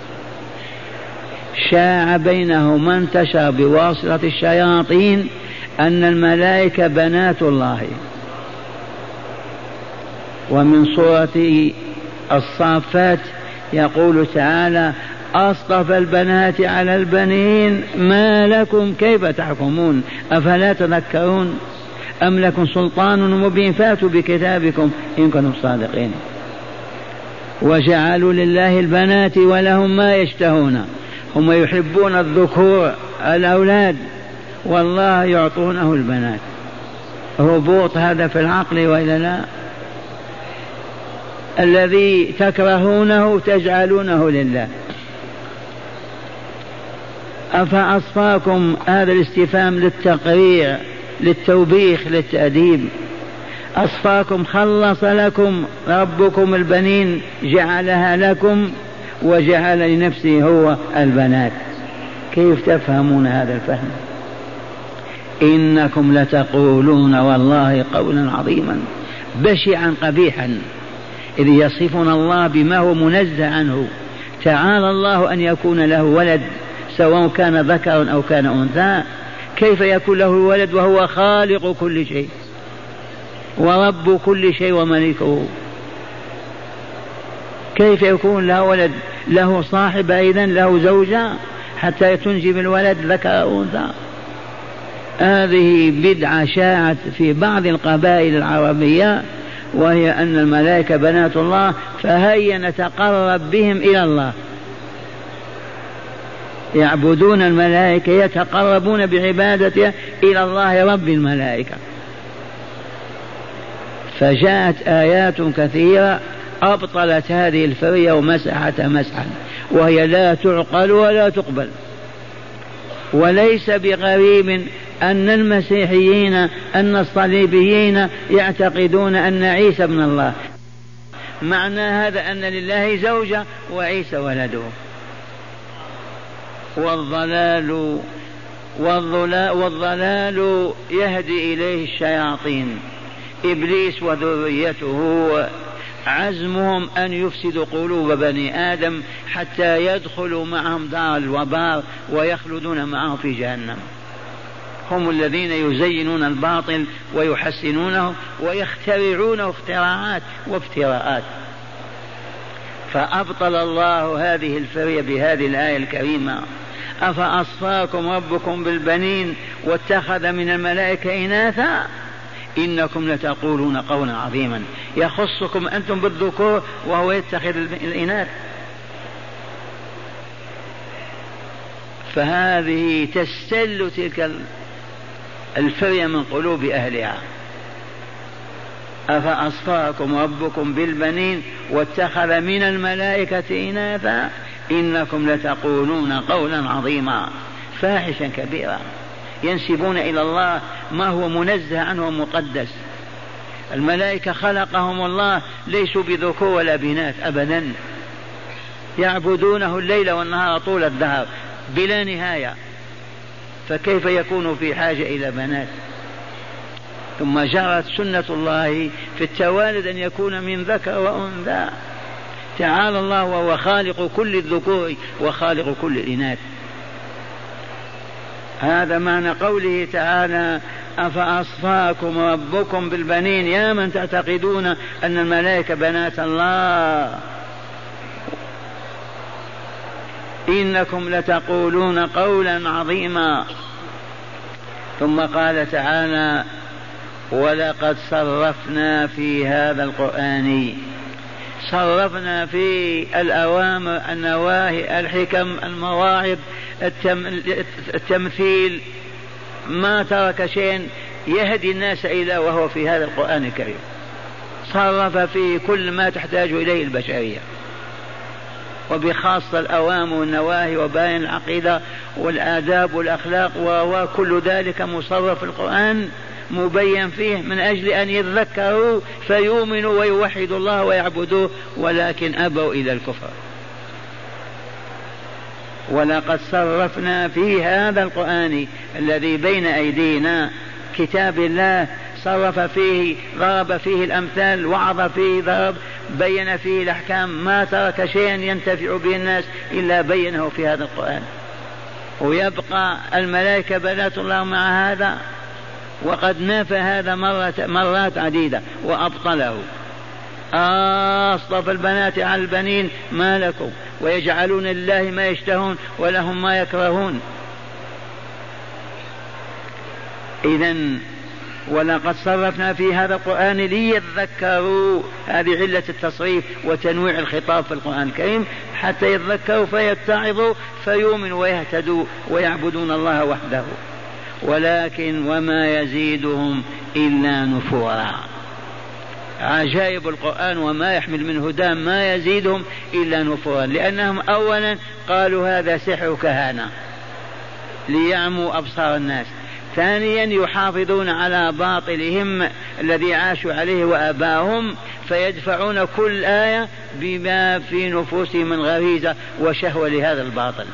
شاع بينهم من انتشر بواسطة الشياطين أن الملائكة بنات الله. ومن سورة الصافات يقول تعالى أصطفى البنات على البنين ما لكم كيف تحكمون أفلا تذكرون أم لكم سلطان مبين فاتوا بكتابكم إن كنتم صادقين. وجعلوا لله البنات ولهم ما يشتهون، هم يحبون الذكور الأولاد والله يعطونه البنات. ربوط هذا في العقل وإلا لا؟ الذي تكرهونه تجعلونه لله. أفأصفاكم، هذا الاستفهام للتقريع للتوبيخ للتأديب. أصفاكم خلص لكم ربكم البنين جعلها لكم وجعل لنفسه هو البنات. كيف تفهمون هذا الفهم؟ إنكم لتقولون والله قولا عظيما بشعا قبيحا، إذ يصفون الله بما هو منزه عنه. تعالى الله أن يكون له ولد سواء كان ذكر أو كان أنثى. كيف يكون له ولد وهو خالق كل شيء ورب كل شيء ومليكه؟ كيف يكون له ولد؟ له صاحب إذن، له زوجة حتى تنجب الولد ذكر أو أنثى. هذه بدعة شاعت في بعض القبائل العربية، وهي أن الملائكة بنات الله، فهيا نتقرب بهم إلى الله. يعبدون الملائكة، يتقربون بعبادتها إلى الله رب الملائكة. فجاءت آيات كثيرة أبطلت هذه الفرية ومسحت مسحا، وهي لا تعقل ولا تقبل. وليس بغريب أن المسيحيين أن الصليبيين يعتقدون أن عيسى ابن الله. معنى هذا أن لله زوجة وعيسى ولده. والضلال والضلال يهدي إليه الشياطين. إبليس وذريته عزمهم أن يفسدوا قلوب بني آدم حتى يدخلوا معهم دار الوبار ويخلدون معهم في جهنم. هم الذين يزينون الباطل ويحسنونه ويخترعونه اختراعات وافتراءات. فأبطل الله هذه الفرية بهذه الآية الكريمة: أفأصفاكم ربكم بالبنين واتخذ من الملائكة إناثا إنكم لتقولون قولا عظيما. يخصكم أنتم بالذكور وهو يتخذ الإناث. فهذه تستل تلك الفرية من قلوب أهلها. أفأصفاكم ربكم بالبنين واتخذ من الملائكة إناثا إنكم لتقولون قولا عظيما. فاحشا كبيرا، ينسبون إلى الله ما هو منزه عنه مقدس. الملائكة خلقهم الله ليسوا بذكور ولا بنات أبدا، يعبدونه الليل والنهار طول الدهر بلا نهاية، فكيف يكون في حاجة إلى بنات؟ ثم جرت سنة الله في التوالد أن يكون من ذكر وأنثى. تعالى الله وهو خالق كل الذكور وخالق كل الإناث. هذا معنى قوله تعالى: أفأصفاكم ربكم بالبنين، يا من تعتقدون أن الملائكة بنات الله، إنكم لتقولون قولا عظيما. ثم قال تعالى: ولقد صرفنا في هذا القرآن. صرفنا في الأوامر، النواهي، الحكم، المواعظ، التمثيل، ما ترك شيء يهدي الناس إلى وهو في هذا القرآن الكريم. صرف فيه كل ما تحتاج إليه البشرية، وبخاصة الأوامر والنواهي وبيان العقيدة والآداب والأخلاق، وكل ذلك مصرف في القرآن مبين فيه من أجل أن يذكروا فيؤمنوا ويوحدوا الله ويعبدوه، ولكن أبوا إلى الكفر. ولقد صرفنا في هذا القرآن الذي بين أيدينا كتاب الله، صرف فيه، ضرب فيه الأمثال، وعظ فيه، ضرب، بين فيه الأحكام، ما ترك شيئا ينتفع به الناس إلا بينه في هذا القرآن. ويبقى الملائكة بنات الله مع هذا، وقد نفى هذا مرات, مرات عديدة وأبطله. آه اصطفى البنات على البنين ما لكم ويجعلون لله ما يشتهون ولهم ما يكرهون. إذن ولقد صرفنا في هذا القرآن ليذكروا، هذه علة التصريف وتنويع الخطاب في القرآن الكريم حتى يذكروا فيتعظوا فيؤمنوا ويهتدوا ويعبدون الله وحده. ولكن وما يزيدهم إلا نفورا. عجائب القرآن وما يحمل من هدى ما يزيدهم إلا نفورا، لأنهم أولا قالوا هذا سحر كهانة ليعموا أبصار الناس، ثانيا يحافظون على باطلهم الذي عاشوا عليه وآباهم فيدفعون كل آية بما في نفوسهم من غريزة وشهوة لهذا الباطل.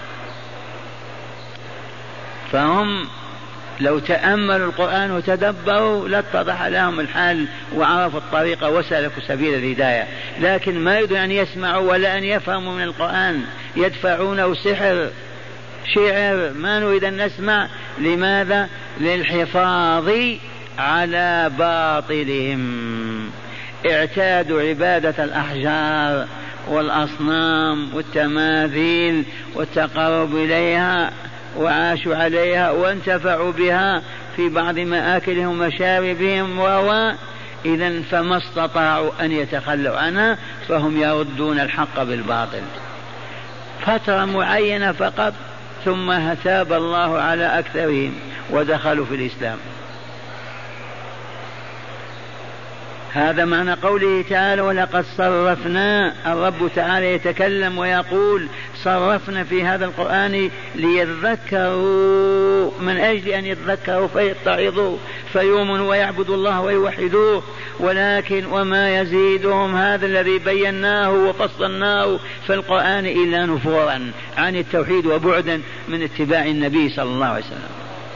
فهم لو تأملوا القرآن وتدبروا لاتضح لهم الحال وعرفوا الطريقة وسلكوا سبيل الهداية، لكن ما يريدون أن يسمعوا ولا أن يفهموا من القرآن، يدفعونه سحر شعر ما نريد أن نسمع. لماذا؟ للحفاظ على باطلهم. اعتادوا عبادة الأحجار والأصنام والتماثيل والتقرب إليها وعاشوا عليها وانتفعوا بها في بعض مآكلهم ومشاربهم و إذن فما استطاعوا أن يتخلوا عنها فهم يردون الحق بالباطل فترة معينة فقط، ثم تاب الله على أكثرهم ودخلوا في الإسلام. هذا معنى قوله تعالى ولقد صرفنا. الرب تعالى يتكلم ويقول صرفنا في هذا القرآن ليذكروا، من أجل أن يذكروا فيتعظوا فيؤمنوا ويعبدوا الله ويوحدوه. ولكن وما يزيدهم هذا الذي بيناه وفصلناه في القرآن إلا نفورا عن التوحيد وبعدا من اتباع النبي صلى الله عليه وسلم.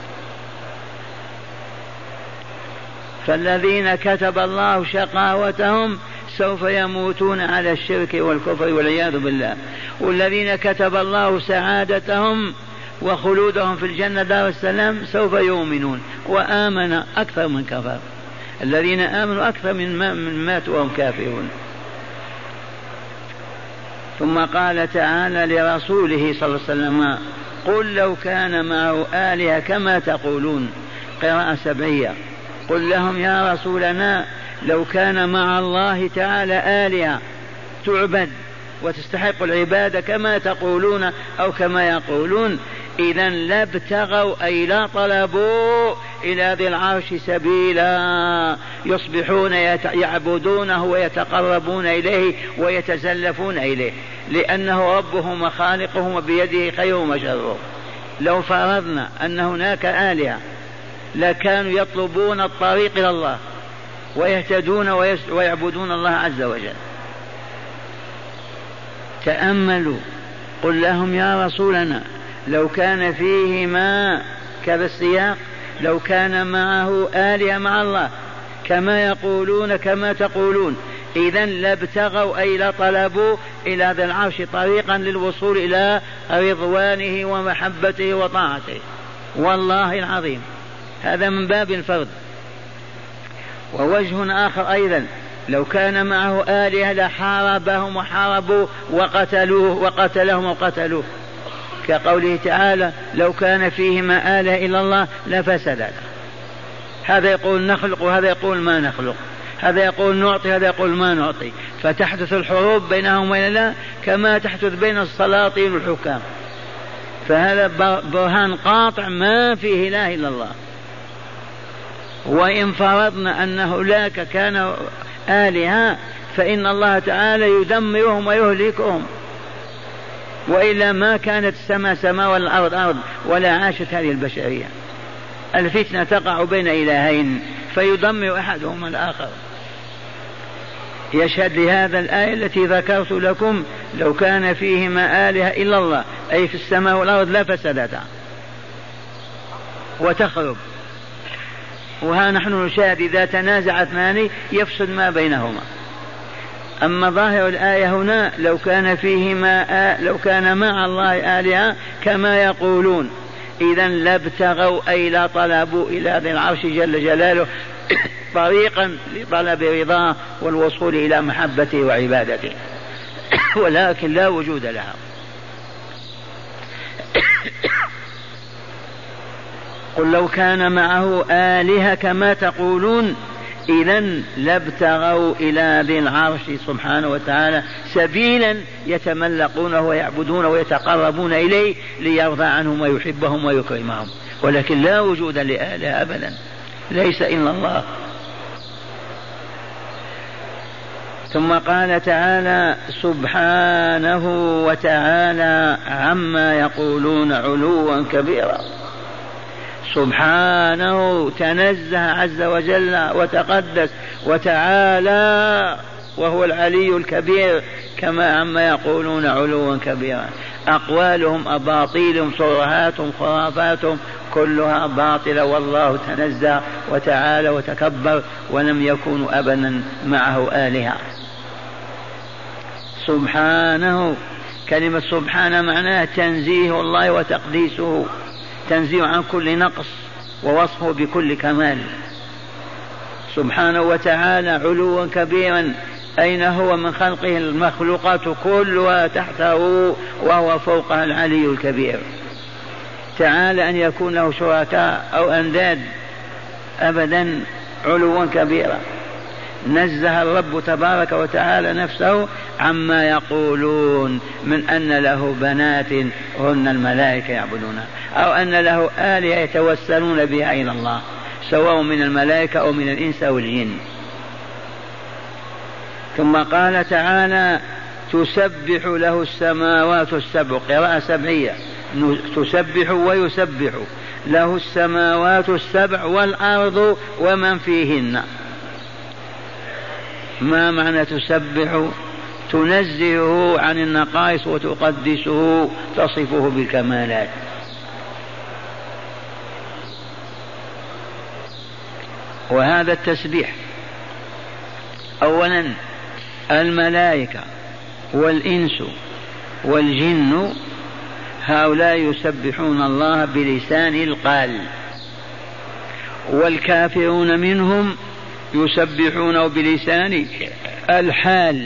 فالذين كتب الله شقاوتهم سوف يموتون على الشرك والكفر والعياذ بالله، والذين كتب الله سعادتهم وخلودهم في الجنة دار السلام سوف يؤمنون، وآمن أكثر من كفر. الذين آمنوا أكثر من مات وهم كافرون. ثم قال تعالى لرسوله صلى الله عليه وسلم قل لو كان معه آلهة كما تقولون، قراءة سبعية. قل لهم يا رسولنا لو كان مع الله تعالى آلهة تعبد وتستحق العبادة كما تقولون أو كما يقولون، إذن لابتغوا أي لا طلبوا إلى ذي العرش سبيلا يصبحون يعبدونه ويتقربون إليه ويتزلفون إليه، لأنه ربهم وخالقهم وبيده خيرهم وشرهم. لو فرضنا أن هناك آلهة لكانوا يطلبون الطريق إلى الله ويهتدون ويعبدون الله عز وجل. تأملوا. قل لهم يا رسولنا لو كان فيهما كذا السياق، لو كان معه آلهة مع الله كما يقولون كما تقولون، إذن لابتغوا أي لطلبوا إلى ذي العرش طريقا للوصول إلى رضوانه ومحبته وطاعته. والله العظيم هذا من باب الفرض. ووجه آخر أيضا لو كان معه آلهة لحاربهم وحاربوا وقتلوه وقتلهم وقتلوه، كقوله تعالى لو كان فيهما آلهة إلا الله لفسدتا. هذا يقول نخلق وهذا يقول ما نخلق، هذا يقول نعطي هذا يقول ما نعطي، فتحدث الحروب بينهم وبين الله كما تحدث بين السلاطين والحكام. فهذا برهان قاطع ما فيه إله إلا الله. وإن فرضنا أن هناك كان آلهة فإن الله تعالى يدمرهم ويهلكهم، وإلا ما كانت السماء سماء والأرض أرض ولا عاشت هذه البشرية. الفتنة تقع بين إلهين فيدمر أحدهما الآخر. يشهد لهذا الآية التي ذكرت لكم لو كان فيهما آلهة إلا الله أي في السماء والأرض لفسدتا وتخرب. وها نحن نشاهد إذا تنازع اثنان يفسد ما بينهما. أما ظاهر الآية هنا لو كان فيهما آ... لو كان مع الله آلهة كما يقولون، إذن لابتغوا أي لا طلبوا إلى ذي العرش جل جلاله طريقا لطلب رضاه والوصول إلى محبته وعبادته، ولكن لا وجود لها. قل لو كان معه آلهة كما تقولون إذن لابتغوا إلى ذي العرش سبحانه وتعالى سبيلا يتملقونه ويعبدون ويتقربون إليه ليرضى عنهم ويحبهم ويكرمهم، ولكن لا وجود لآلهة أبدا، ليس إلا الله. ثم قال تعالى سبحانه وتعالى عما يقولون علوا كبيرا. سبحانه تنزه عز وجل وتقدس وتعالى وهو العلي الكبير كما عما يقولون علوا كبيرا. أقوالهم أباطيلهم صرهاتهم خرافاتهم كلها باطلة، والله تنزه وتعالى وتكبر ولم يكونوا أبدا معه آلهة. سبحانه، كلمة سبحانه معناها تنزيه الله وتقديسه، تنزيه عن كل نقص ووصفه بكل كمال. سبحانه وتعالى علوا كبيرا، أين هو من خلقه؟ المخلوقات كلها تحته وهو فوقها العلي الكبير. تعالى أن يكون له شركاء أو أنداد أبدا، علوا كبيرا. نزه الرب تبارك وتعالى نفسه عما يقولون من أن له بنات هن الملائكة يعبدونها، أو أن له آلهة يتوسلون بها إلى الله، سواء من الملائكة أو من الإنس أو الجن. ثم قال تعالى تسبح له السماوات السبع، قراءة سبعية، تسبح ويسبح له السماوات السبع والأرض ومن فيهن. ما معنى تسبح؟ تنزهه عن النقائص وتقدسه، تصفه بالكمالات. وهذا التسبيح أولا الملائكة والإنس والجن هؤلاء يسبحون الله بلسان القال، والكافرون منهم يسبحونه بلسان الحال.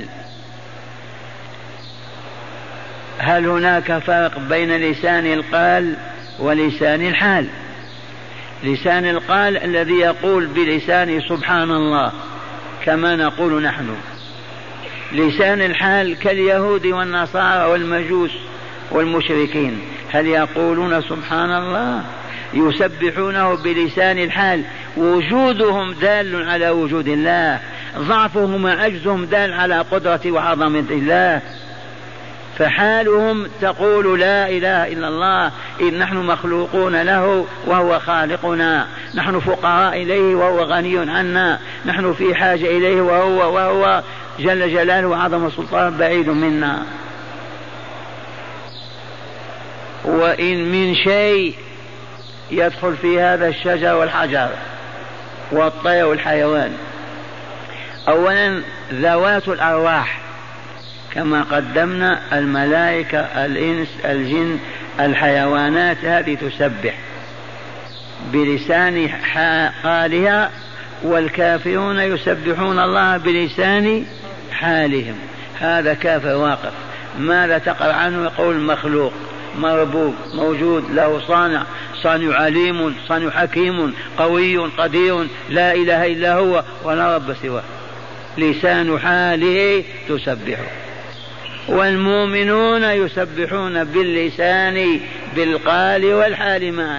هل هناك فرق بين لسان القال ولسان الحال؟ لسان القال الذي يقول بلسان سبحان الله كما نقول نحن. لسان الحال كاليهود والنصارى والمجوس والمشركين، هل يقولون سبحان الله؟ يسبحونه بلسان الحال، وجودهم دال على وجود الله، ضعفهم وعجزهم دال على قدرة وعظمة الله، فحالهم تقول لا إله إلا الله، إن نحن مخلوقون له وهو خالقنا، نحن فقراء إليه وهو غني عنا، نحن في حاجة إليه وهو وهو جل جلاله وعظم سلطان بعيد منا. وإن من شيء يدخل في هذا الشجر والحجر والطير والحيوان. أولا ذوات الأرواح كما قدمنا، الملائكة الإنس الجن الحيوانات، هذه تسبح بلسان قالها، والكافرون يسبحون الله بلسان حالهم. هذا كافر واقف. ماذا تقرأ عنه؟ يقول مخلوق مربوب موجود له صانع، صانع عليم، صانع حكيم، قوي قدير، لا إله إلا هو ولا رب سواه. لسان حاله تسبحه. والمؤمنون يسبحون باللسان بالقال والحال معا.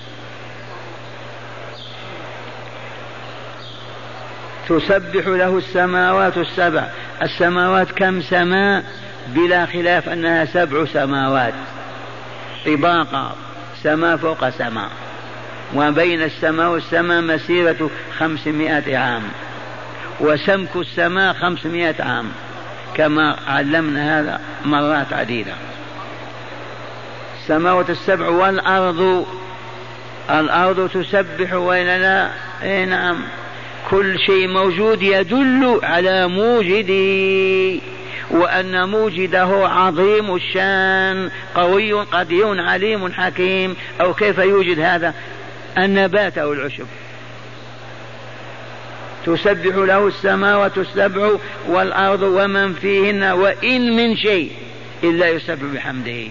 تسبح له السماوات السبع. السماوات كم سماء؟ بلا خلاف أنها سبع سماوات طباقا، سماء فوق سماء، وبين السماء والسماء مسيرة خمسمائة عام، وسمك السماء خمسمائة عام، كما علمنا هذا مرات عديدة. السماوات السبع والأرض، الأرض تسبح وإن لا؟ إيه نعم، كل شيء موجود يدل على موجده، وأن موجده عظيم الشان قوي قدير عليم حكيم. أو كيف يوجد هذا النبات أو العشب؟ تسبح له السماوات السبع والأرض ومن فيهن وإن من شيء إلا يسبح بحمده.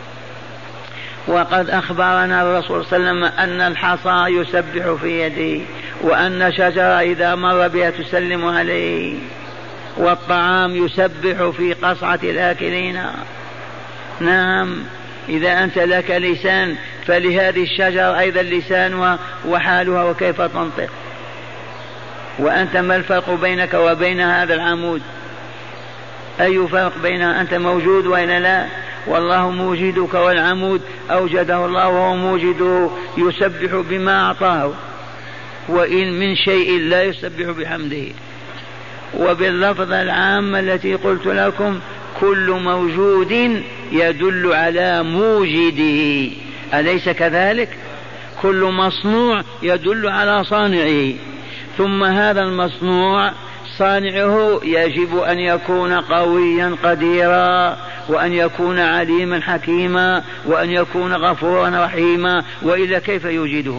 وقد أخبرنا الرسول صلى الله عليه وسلم أن الحصى يسبح في يده، وأن شجرة إذا مر بها تسلم عليه، والطعام يسبح في قصعة الآكلين. نعم، إذا أنت لك لسان فلهذه الشجرة أيضا لسان وحالها وكيف تنطق. وأنت ما الفرق بينك وبين هذا العمود؟ أي فرق بينها؟ أنت موجود وإلا لا؟ والله موجدك، والعمود أوجده الله وهو موجده يسبح بما أعطاه، وإن من شيء لا يسبح بحمده. وباللفظة العامة التي قلت لكم كل موجود يدل على موجده، أليس كذلك؟ كل مصنوع يدل على صانعه، ثم هذا المصنوع صانعه يجب أن يكون قويا قديرا، وأن يكون عليما حكيما، وأن يكون غفورا رحيما، وإلا كيف يوجده؟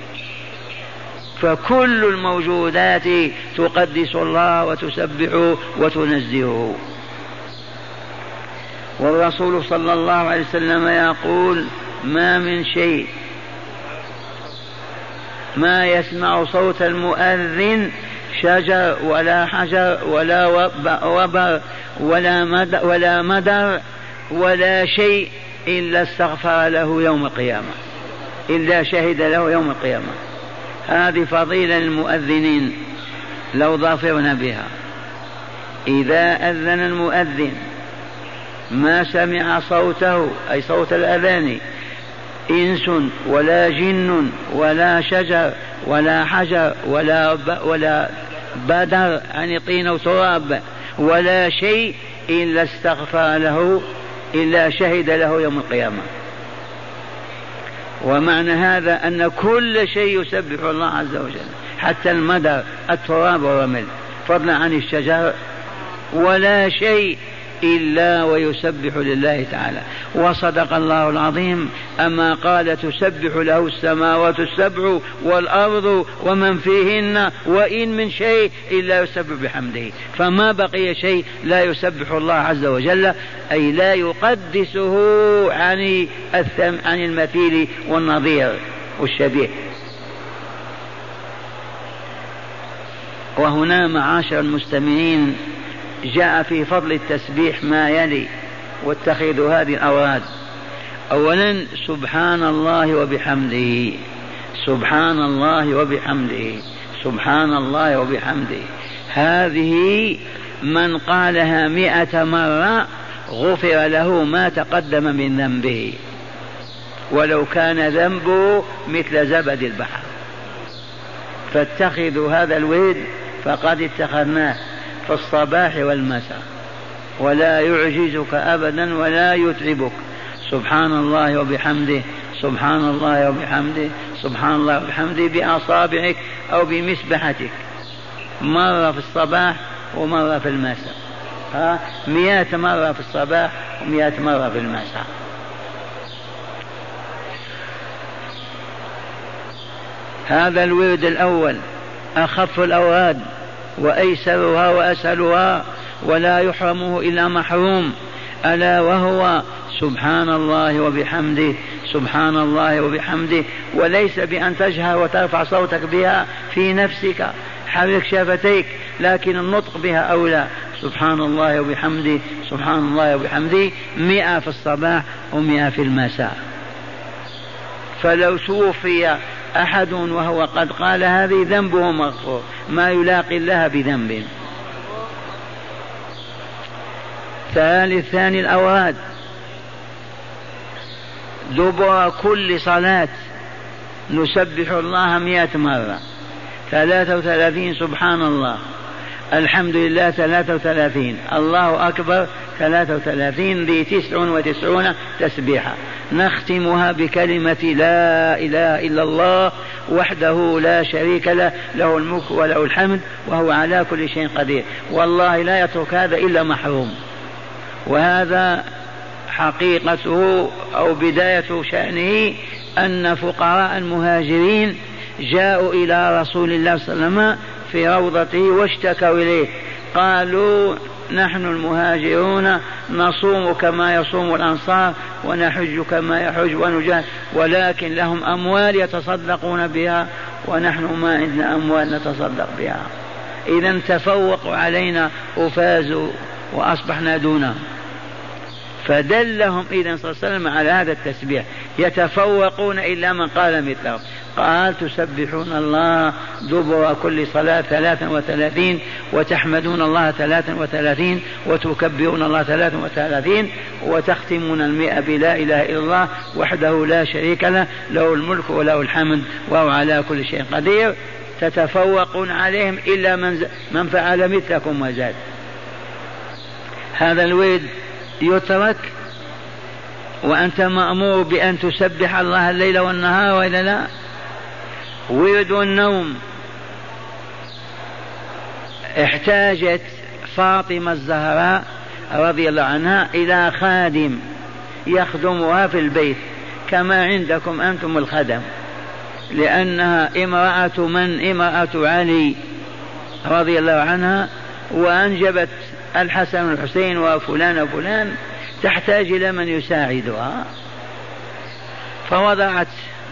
فكل الموجودات تقدس الله وتسبحه وتنزهه. والرسول صلى الله عليه وسلم يقول ما من شيء ما يسمع صوت المؤذن شجر ولا حجر ولا وبر ولا مدر, ولا مدر ولا شيء إلا استغفر له يوم القيامة، إلا شهد له يوم القيامة. هذه فضيلة المؤذنين لو ظافرنا بها. إذا أذن المؤذن ما سمع صوته أي صوت الأذان إنس ولا جن ولا شجر ولا حجر ولا ولا بدر يعني طين وتراب ولا شيء إلا استغفر له، إلا شهد له يوم القيامة. ومعنى هذا أن كل شيء يسبح الله عز وجل، حتى المدر التراب والرمل، فضلا عن الشجر، ولا شيء إلا ويسبح لله تعالى. وصدق الله العظيم أما قال تسبح له السماوات السبع والأرض ومن فيهن وإن من شيء إلا يسبح بحمده. فما بقي شيء لا يسبح الله عز وجل، أي لا يقدسه عن عن المثيل والنظير والشبيه. وهنا معاشر المستمعين جاء في فضل التسبيح ما يلي، واتخذوا هذه الأوراد. أولا سبحان الله وبحمده، سبحان الله وبحمده، سبحان الله وبحمده. هذه من قالها مئة مرة غفر له ما تقدم من ذنبه، ولو كان ذنبه مثل زبد البحر. فاتخذوا هذا الورد فقد اتخذناه في الصباح والمساء، ولا يعجزك أبدا ولا يتعبك. سبحان الله وبحمده، سبحان الله وبحمده، سبحان الله وبحمده، بأصابعك أو بمسبحتك، مرة في الصباح ومرة في المساء، ها مئة مرة في الصباح ومئة مرة في المساء. هذا الورد الأول أخف الأوراد وأيسرها وأسهلها، ولا يحرمه إلا محروم، ألا وهو سبحان الله وبحمده، سبحان الله وبحمده. وليس بأن تجهر وترفع صوتك بها في نفسك، حرك شفتيك، لكن النطق بها أولى. سبحان الله وبحمده، سبحان الله وبحمده، مئة في الصباح ومئة في المساء. فلو توفي أحد وهو قد قال هذه ذنبه مغفور، ما يلاقي الله بذنب. ثالث ثاني الأوراد دبر كل صلاة نسبح الله مئة مرة، ثلاثة وثلاثين سبحان الله، الحمد لله ثلاثة وثلاثين، الله أكبر ثلاثة وثلاثين، ذي تسع وتسعون تسبيحة. نختمها بكلمة لا إله إلا الله وحده لا شريك له، له الملك وله الحمد وهو على كل شيء قدير. والله لا يترك هذا إلا محروم. وهذا حقيقته أو بداية شأنه أن فقراء المهاجرين جاءوا إلى رسول الله صلى الله عليه وسلم في روضته واشتكوا إليه قالوا نحن المهاجرون نصوم كما يصوم الأنصار ونحج كما يحج ونجاهد، ولكن لهم أموال يتصدقون بها ونحن ما عندنا أموال نتصدق بها. إذا تفوقوا علينا وفازوا وأصبحنا دونهم. فدلهم إذن صلى الله عليه وسلم على هذا التسبيح، يتفوقون إلا من قال مثله. قال تسبحون الله دبر كل صلاة ثلاثا وثلاثين وتحمدون الله ثلاثا وثلاثين وتكبرون الله ثلاثا وثلاثين وتختمون المئة بلا إله إلا الله وحده لا شريك له له الملك وله الحمد وهو على كل شيء قدير. تتفوقون عليهم إلا من, من فعل مثلكم وزاد. هذا الورد يترك وأنت مأمور بأن تسبح الله الليل والنهار وإلا لا؟ ورد النوم. احتاجت فاطمة الزهراء رضي الله عنها إلى خادم يخدمها في البيت كما عندكم أنتم الخدم، لأنها امرأة من امرأة علي رضي الله عنها وأنجبت الحسن والحسين وفلان وفلان، تحتاج إلى من يساعدها. فوضعت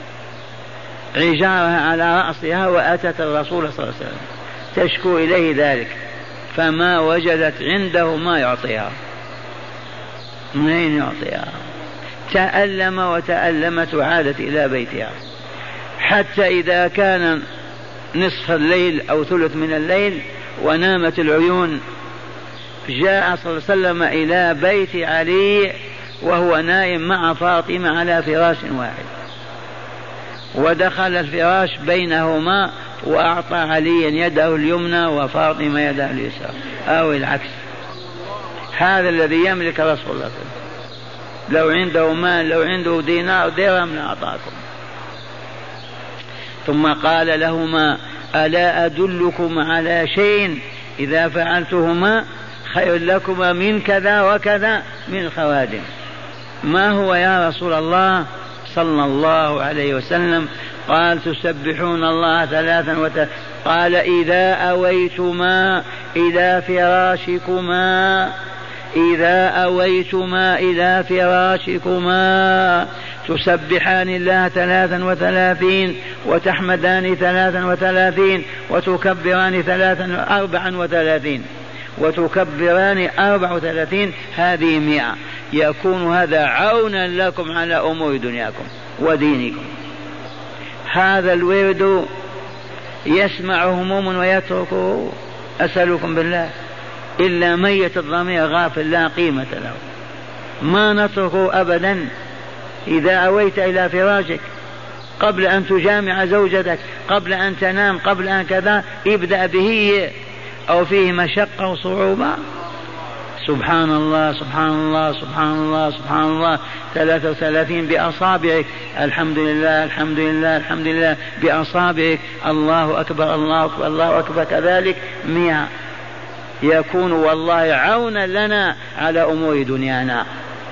عجارها على رأسها وأتت الرسول صلى الله عليه وسلم تشكو إليه ذلك، فما وجدت عنده ما يعطيها. منين يعطيها؟ تألم وتألمت وعادت إلى بيتها، حتى إذا كان نصف الليل أو ثلث من الليل ونامت العيون جاء صلى الله عليه وسلم إلى بيت علي وهو نائم مع فاطمة على فراش واحد، ودخل الفراش بينهما وأعطى عليا يده اليمنى وفاطمة يده اليسرى أو العكس. هذا الذي يملك رسول الله صلى الله عليه وسلم. لو عنده مال لو عنده دينار درهم لأعطاكم. ثم قال لهما ألا أدلكم على شيء إذا فعلتهما خير لكما من كذا وكذا من الخوادم؟ ما هو يا رسول الله صلى الله عليه وسلم؟ قال تسبحون الله ثلاثا وثلاثا. قال إذا أويتما إلى فراشكما إذا أويتما إلى فراشكما تسبحان الله ثلاثا وثلاثين وتحمدان ثلاثا وثلاثين وتكبران ثلاثا أربعا وثلاثين وتكبران أربع وثلاثين، هذه مئة. يكون هذا عونا لكم على أمور دنياكم ودينكم. هذا الورد يسمع هموم ويتركه، أسألكم بالله، إلا ميت الضمير غافل لا قيمة له. ما نتركه أبدا. إذا أويت إلى فراشك قبل أن تجامع زوجتك قبل أن تنام قبل أن كذا ابدأ به، أو فيه مشقة وصعوبة. سبحان الله سبحان الله سبحان الله سبحان الله ثلاثة وثلاثين بأصابعك، الحمد لله الحمد لله الحمد لله بأصابعك، الله أكبر الله أكبر الله أكبر كذلك مئة. يكون والله عونا لنا على أمور دنيانا.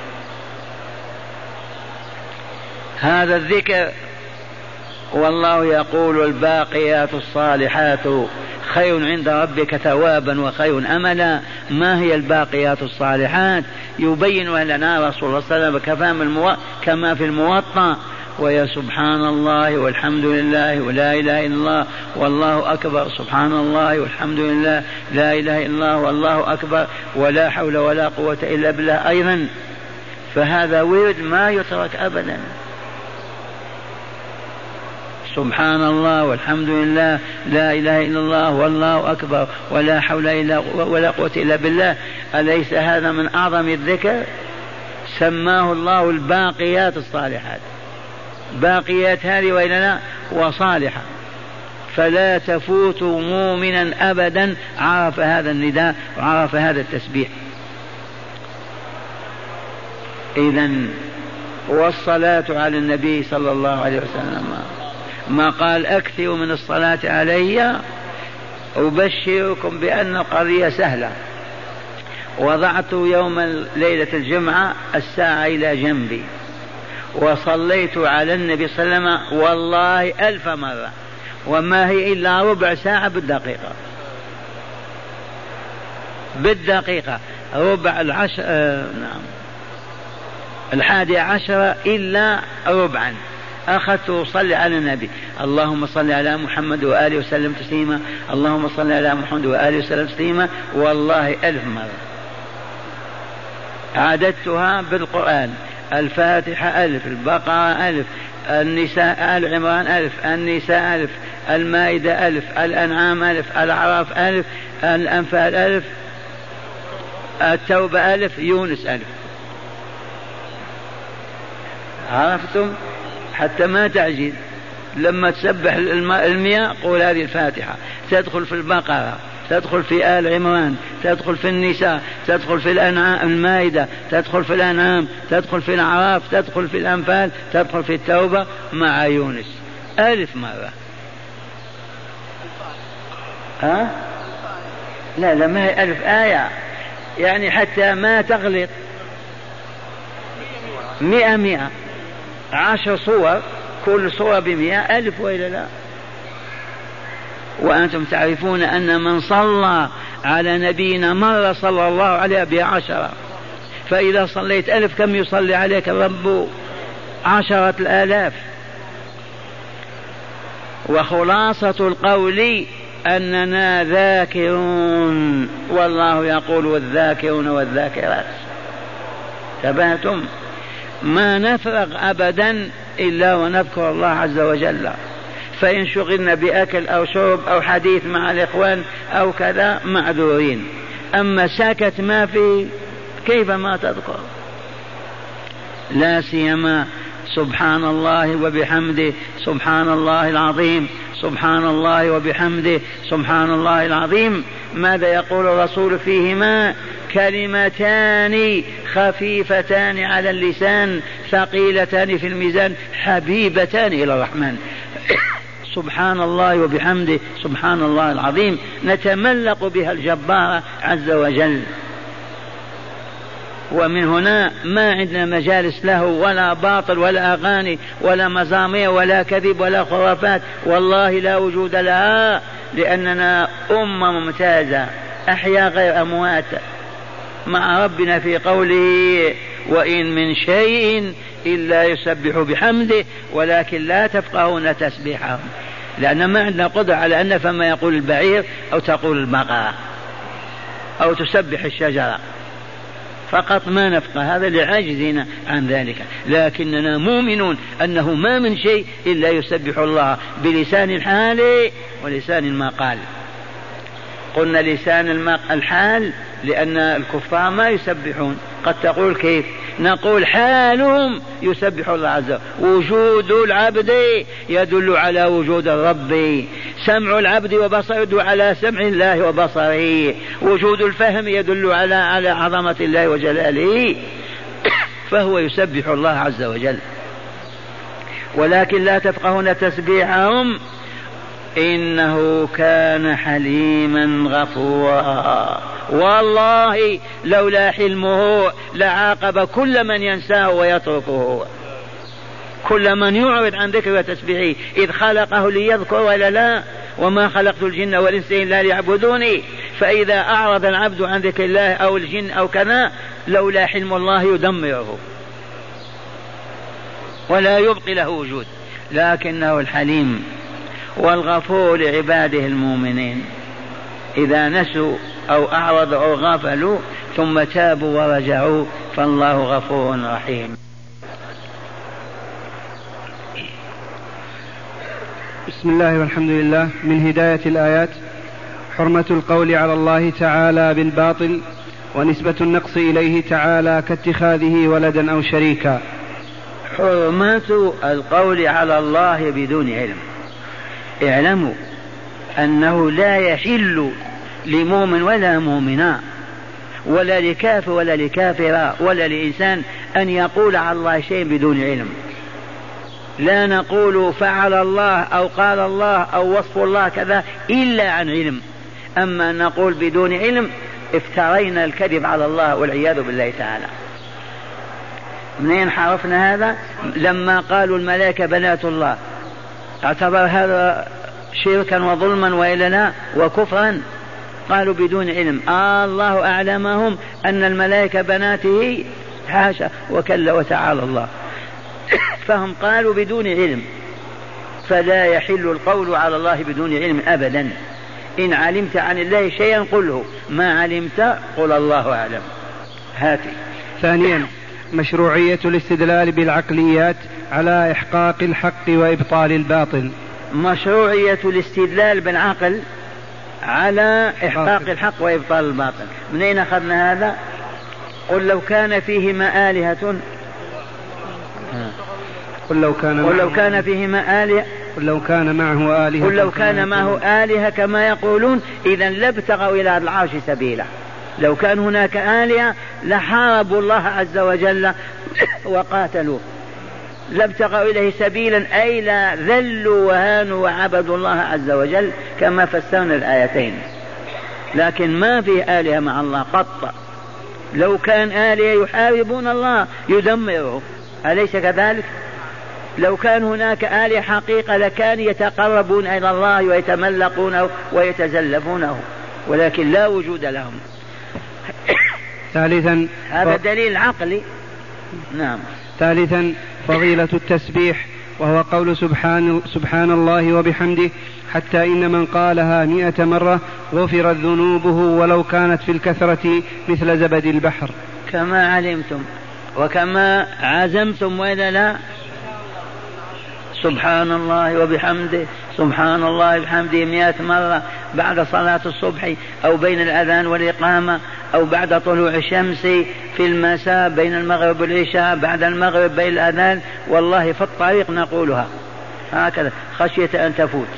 هذا الذكر والله يقول الباقيات الصالحات خير عند ربك ثوابا وخير أملا. ما هي الباقيات الصالحات؟ يبين لنا رسول الله صلى الله عليه وسلم كما في الموطأ: ويا سبحان الله والحمد لله ولا إله إلا الله والله أكبر، سبحان الله والحمد لله لا إله إلا الله والله أكبر، ولا حول ولا قوة إلا بالله أيضا. فهذا ورد ما يترك أبدا. سبحان الله والحمد لله لا إله إلا الله والله أكبر ولا حول إلا ولا قوة إلا بالله. أليس هذا من أعظم الذكر؟ سماه الله الباقيات الصالحات. باقيات هذه وإلنا وصالحة، فلا تفوت مؤمنا أبدا عرف هذا النداء وعرف هذا التسبيح. إذن والصلاة على النبي صلى الله عليه وسلم، ما قال أكثر من الصلاة علي. أبشركم بأن القضية سهلة. وضعت يوم ليلة الجمعة الساعة إلى جنبي وصليت على النبي صلى الله عليه وسلم والله ألف مرة، وما هي إلا ربع ساعة بالدقيقة، بالدقيقة ربع العشر آه نعم الحادي عشر إلا ربعا أخذت وصلي على النبي. اللهم صل على محمد وآله وسلم تسليما، اللهم صل على محمد وآله وسلم تسليما، والله ألف مرة. عددتها بالقرآن: الفاتحة ألف، البقرة ألف، النساء آل عمران ألف، النساء ألف، المائدة ألف، الأنعام ألف، الأعراف ألف، الأنفال ألف، التوبة ألف، يونس ألف. عرفتم؟ حتى ما تعجز. لما تسبح المئة قول هذه الفاتحة، تدخل في البقرة، تدخل في آل عمران، تدخل في النساء، تدخل في الأنعام المائدة، تدخل في الأنعام، تدخل في الأعراف، تدخل في الأنفال، تدخل في التوبة مع يونس ألف مرة. ها؟ لا لا ما هي ألف آية، يعني حتى ما تغلط. مئة مئة عشر صور، كل صورة بمئة ألف وإلا لا. وأنتم تعرفون أن من صلى على نبينا مرة صلى الله عليه بها عشرة، فإذا صليت ألف كم يصلي عليك الرب؟ عشرة الآلاف. وخلاصة القول أننا ذاكرون، والله يقول والذاكرون والذاكرات. تبعتم؟ ما نفرغ أبدا إلا ونذكر الله عز وجل، فإن شغلنا بأكل أو شرب أو حديث مع الإخوان أو كذا معذورين، أما ساكت ما في كيف ما تذكر؟ لا سيما سبحان الله وبحمده سبحان الله العظيم، سبحان الله وبحمده سبحان الله العظيم. ماذا يقول الرسول فيهما؟ كلمتان خفيفتان على اللسان ثقيلتان في الميزان حبيبتان إلى الرحمن. سبحان الله وبحمده سبحان الله العظيم نتملق بها الجبار عز وجل. ومن هنا ما عندنا مجالس له ولا باطل ولا أغاني ولا مزامير ولا كذب ولا خرافات، والله لا وجود لها، لأننا أمة ممتازة أحياء غير أموات مع ربنا في قوله: وإن من شيء إلا يسبح بحمده ولكن لا تفقهون تسبيحهم، لأن ما عندنا قدرة على أن نفهم ما يقول البعير أو تقول البقرة أو تسبح الشجرة، فقط ما نفقه، هذا لعجزنا عن ذلك. لكننا مؤمنون أنه ما من شيء إلا يسبح الله بلسان الحال ولسان المقال. قلنا لسان الحال لأن الكفار ما يسبحون، قد تقول كيف؟ نقول حالهم يسبح الله عز وجل. وجود العبد يدل على وجود الرب، سمع العبد وبصره يدل على سمع الله وبصره، وجود الفهم يدل على على عظمة الله وجلاله، فهو يسبح الله عز وجل. ولكن لا تفقهون تسبيحهم إنه كان حليما غفورا. والله لولا حلمه لعاقب كل من ينساه ويتركه، كل من يعرض عن ذكر وتسبيحه، إذ خلقه ليذكر ولا لا، وما خلقت الجن والإنس إلا ليعبدوني. فإذا أعرض العبد عن ذكر الله أو الجن أو كذا لولا حلم الله يدمره ولا يبقي له وجود، لكنه الحليم والغفور لعباده المؤمنين إذا نسوا أو أعرضوا أو غفلوا ثم تابوا ورجعوا، فالله غفور رحيم. بسم الله والحمد لله. من هداية الآيات حرمة القول على الله تعالى بالباطل ونسبة النقص إليه تعالى كاتخاذه ولدا أو شريكا. حرمة القول على الله بدون علم. اعلموا أنه لا يحل لمؤمن ولا مؤمنا ولا لكافر ولا لكافرة ولا لإنسان أن يقول على الله شيء بدون علم. لا نقول فعل الله أو قال الله أو وصف الله كذا إلا عن علم. أما نقول بدون علم افترينا الكذب على الله والعياذ بالله تعالى. منين عرفنا هذا؟ لما قالوا الملائكة بنات الله، اعتبر هذا شركا وظلما وإلا لا وكفرا؟ قالوا بدون علم. آه الله أعلمهم أن الملائكة بناته، حاشا وكلا وتعالى الله. فهم قالوا بدون علم، فلا يحل القول على الله بدون علم أبدا. إن علمت عن الله شيئا قله، ما علمت قل الله أعلم. هاتي. ثانيا مشروعية الاستدلال بالعقليات على إحقاق الحق وإبطال الباطل. مشروعية الاستدلال بالعقل على إحقاق الحق وإبطال الباطل، من أين أخذنا هذا؟ قل لو كان فيهما آلهة قل لو كان قل لو كان فيهما آلهة قل لو كان معه آلهة قل لو كان معه آلهة كما يقولون إذا لابتغوا إلى العرش سبيلا. لو كان هناك آلهة لحاربوا الله عز وجل وقاتلوا، لابتغوا إليه سبيلا، أي لا ذلوا وهانوا وعبدوا الله عز وجل كما فسرنا الآيتين. لكن ما في آلهة مع الله قط. لو كان آلهة يحاربون الله يدمره، أليس كذلك؟ لو كان هناك آلهة حقيقة لكان يتقربون إلى الله ويتملقونه ويتزلفونه، ولكن لا وجود لهم. ثالثا هذا دليل عقلي. نعم. ثالثا فضيلة التسبيح، وهو قول سبحان, سبحان الله وبحمده، حتى إن من قالها مئة مرة غفرت ذنوبه ولو كانت في الكثرة مثل زبد البحر. كما علمتم وكما عزمتم وإذا لا. سبحان الله وبحمده، سبحان الله وبحمده مئة مرة بعد صلاة الصبح أو بين الأذان والإقامة أو بعد طلوع الشمس في المساء بين المغرب والعشاء، بعد المغرب بين الأذان، والله في الطريق نقولها هكذا خشية أن تفوت.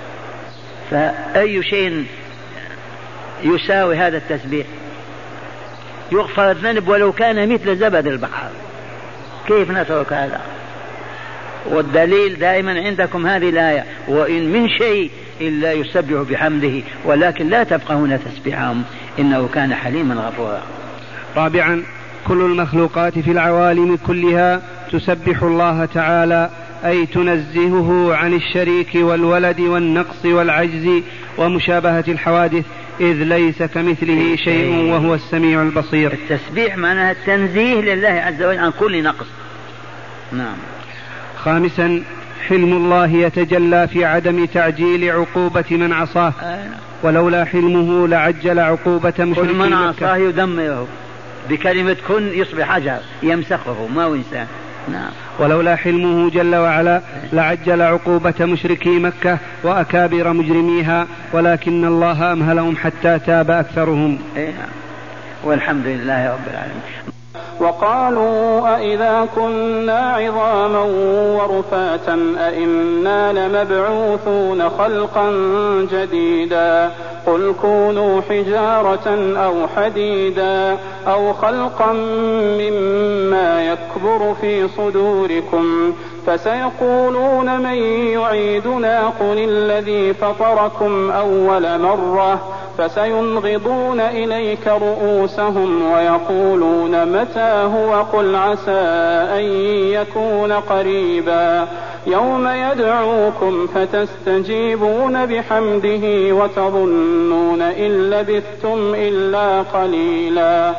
فأي شيء يساوي هذا التسبيح؟ يغفر الذنب ولو كان مثل زبد البحر. كيف نترك هذا؟ والدليل دائما عندكم هذه الآية: وإن من شيء إلا يسبح بحمده ولكن لا تفقهون تسبيحهم إنه كان حليما غفورا. رابعا كل المخلوقات في العوالم كلها تسبح الله تعالى، أي تنزهه عن الشريك والولد والنقص والعجز ومشابهة الحوادث، إذ ليس كمثله شيء وهو السميع البصير. التسبيح معناها التنزيه لله عز وجل عن كل نقص. نعم. خامسا حلم الله يتجلى في عدم تعجيل عقوبة من عصاه، ولولا حلمه لعجل عقوبة مشركين كل من عصاه يدمره بكلمة كن يصبح حجر يمسخه ما هو إنسان. نعم. ولولا حلمه جل وعلا لعجل عقوبة مشركي مكة وأكابر مجرميها، ولكن الله أمهلهم حتى تاب أكثرهم. والحمد لله رب العالمين. وقالوا أئذا كنا عظاما ورفاتا أئنا لمبعوثون خلقا جديدا قل كونوا حجارة أو حديدا أو خلقا مما يكبر في صدوركم فسيقولون من يعيدنا قل الذي فطركم أول مرة فسينغضون إليك رؤوسهم ويقولون متى هو قل عسى أن يكون قريبا يوم يدعوكم فتستجيبون بحمده وتظنون إن لبثتم إلا قليلا.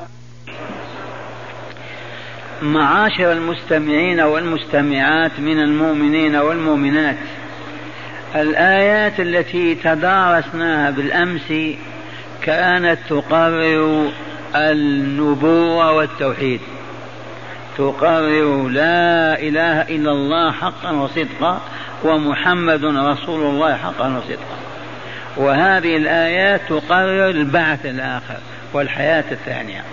معاشر المستمعين والمستمعات من المؤمنين والمؤمنات، الآيات التي تدارسناها بالأمس كانت تقرر النبوة والتوحيد، تقرر لا إله إلا الله حقا وصدقا ومحمد رسول الله حقا وصدقا. وهذه الآيات تقرر البعث الآخر والحياة الثانية.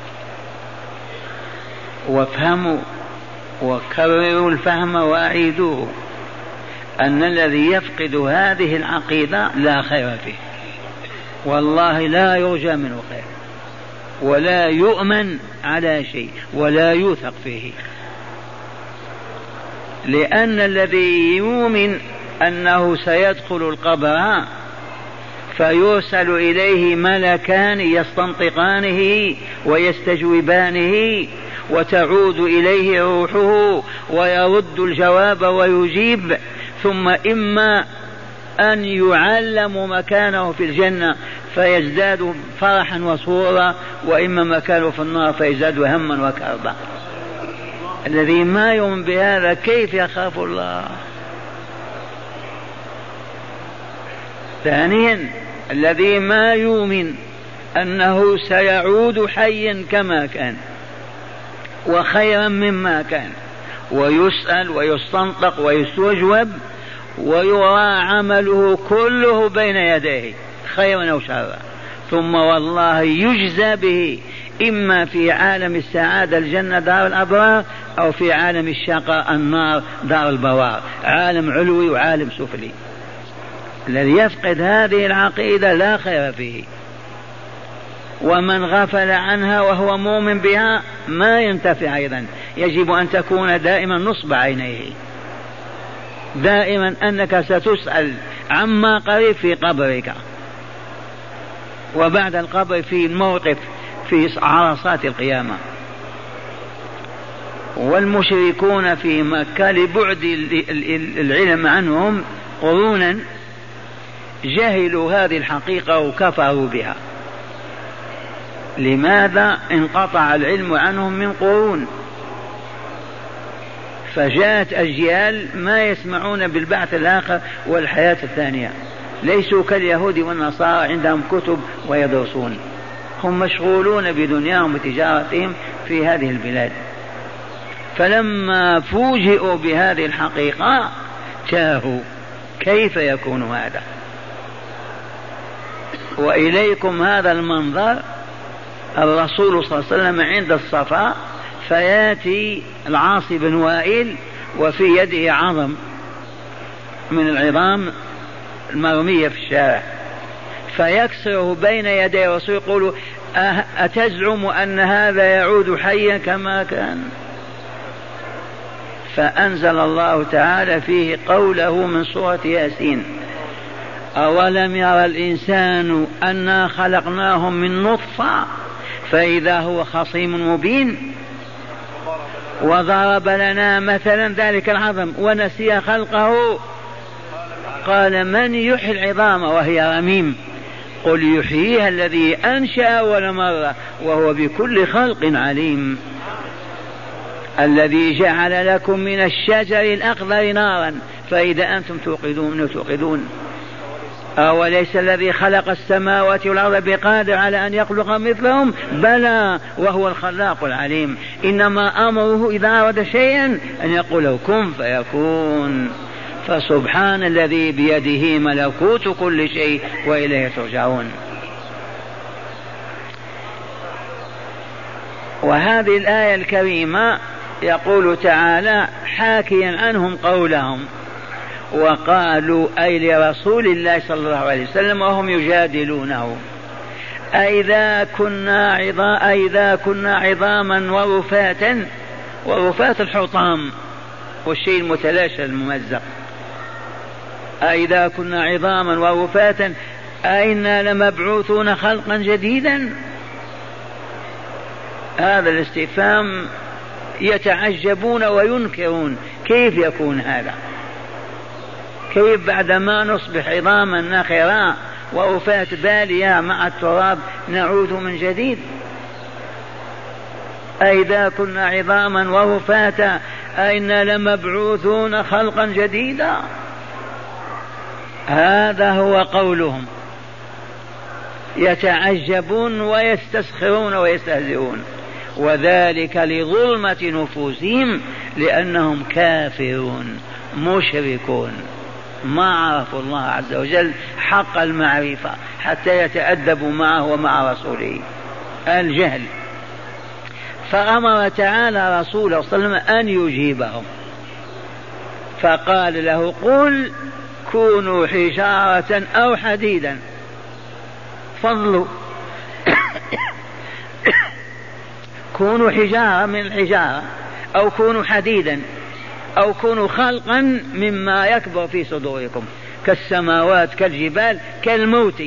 وافهموا وكرروا الفهم وأعيدوه أن الذي يفقد هذه العقيدة لا خير فيه، والله لا يرجى منه خير ولا يؤمن على شيء ولا يوثق فيه. لأن الذي يؤمن أنه سيدخل القبر فيرسل إليه ملكان يستنطقانه ويستجوبانه وتعود إليه روحه ويرد الجواب ويجيب، ثم إما أن يعلموا مكانه في الجنة فيزداد فرحا وسرورا، وإما مكانه في النار فيزداد هما وكربا. الذي ما يؤمن بهذا كيف يخاف الله؟ ثانيا الذي ما يؤمن أنه سيعود حيا كما كان وخيرا مما كان، ويسأل ويستنطق ويستجوب ويرى عمله كله بين يديه خيرا أو شرا، ثم والله يجزى به إما في عالم السعادة الجنة دار الأبرار، أو في عالم الشقاء النار دار البوار، عالم علوي وعالم سفلي. الذي يفقد هذه العقيدة لا خير فيه، ومن غفل عنها وهو مؤمن بها ما ينتفع أيضا. يجب أن تكون دائما نصب عينيه، دائما أنك ستسأل عما قريب في قبرك، وبعد القبر في الموقف في عرصات القيامة. والمشركون في مكة لبعد العلم عنهم قرونا جهلوا هذه الحقيقة وكفروا بها. لماذا؟ انقطع العلم عنهم من قرون، فجاءت أجيال ما يسمعون بالبعث الآخر والحياة الثانية. ليسوا كاليهود والنصارى عندهم كتب ويدرسون، هم مشغولون بدنياهم وتجارتهم في هذه البلاد. فلما فوجئوا بهذه الحقيقة تاهوا، كيف يكون هذا؟ وإليكم هذا المنظر، الرسول صلى الله عليه وسلم عند الصفا فياتي العاص بن وائل وفي يده عظم من العظام المرمية في الشارع، فيكسره بين يدي الرسول يقول: أتزعم أن هذا يعود حيا كما كان؟ فأنزل الله تعالى فيه قوله من سورة ياسين: أولم يرى الإنسان أنا خلقناهم من نطفة فإذا هو خصيم مبين وضرب لنا مثلا ذلك العظم ونسي خلقه قال من يحيي العظام وهي رميم قل يحييها الذي أنشأ أول مرة وهو بكل خلق عليم الذي جعل لكم من الشجر الأخضر نارا فإذا أنتم توقدون توقدون أوليس الذي خلق السماوات والأرض بقادر على أن يخلق مثلهم بلى وهو الخلاق العليم إنما أمره إذا أراد شيئا أن يقول له كن فيكون فسبحان الذي بيده ملكوت كل شيء وإليه ترجعون. وهذه الآية الكريمة يقول تعالى حاكيا عنهم قولهم وقالوا أي لرسول الله صلى الله عليه وسلم وهم يجادلونه أئذا كنا عظا أئذا كنا عظاما ورفاتا ورفات الحطام والشيء المتلاشى الممزق أئذا كنا عظاما ورفاتا أئنا لمبعوثون خلقا جديدا. هذا الاستفهام يتعجبون وينكرون كيف يكون هذا؟ كيف بعدما نصبح عظاما نخرا ورفات بالية مع التراب نعود من جديد؟ أئذا كنا عظاما ورفاتا أئنا لمبعوثون خلقا جديدا. هذا هو قولهم، يتعجبون ويستسخرون ويستهزئون وذلك لظلمة نفوسهم لأنهم كافرون مشركون ما عرفوا الله عز وجل حق المعرفة حتى يتأدبوا معه ومع رسوله الجهل. فأمر تعالى رسوله صلى الله عليه وسلم أن يجيبهم فقال له قل كونوا حجارة أو حديدا فضلوا كونوا حجارة من الحجارة أو كونوا حديدا أو كونوا خلقا مما يكبر في صدوركم كالسماوات كالجبال كالموت.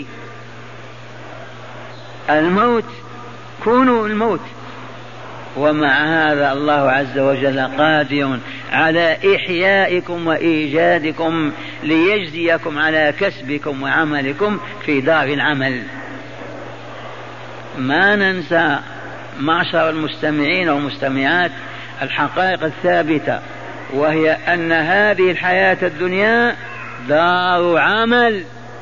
الموت كونوا الموت. ومع هذا الله عز وجل قادر على إحيائكم وإيجادكم ليجزيكم على كسبكم وعملكم في دار العمل. ما ننسى معشر المستمعين والمستمعات الحقائق الثابتة، وهي أن هذه الحياة الدنيا دار عمل،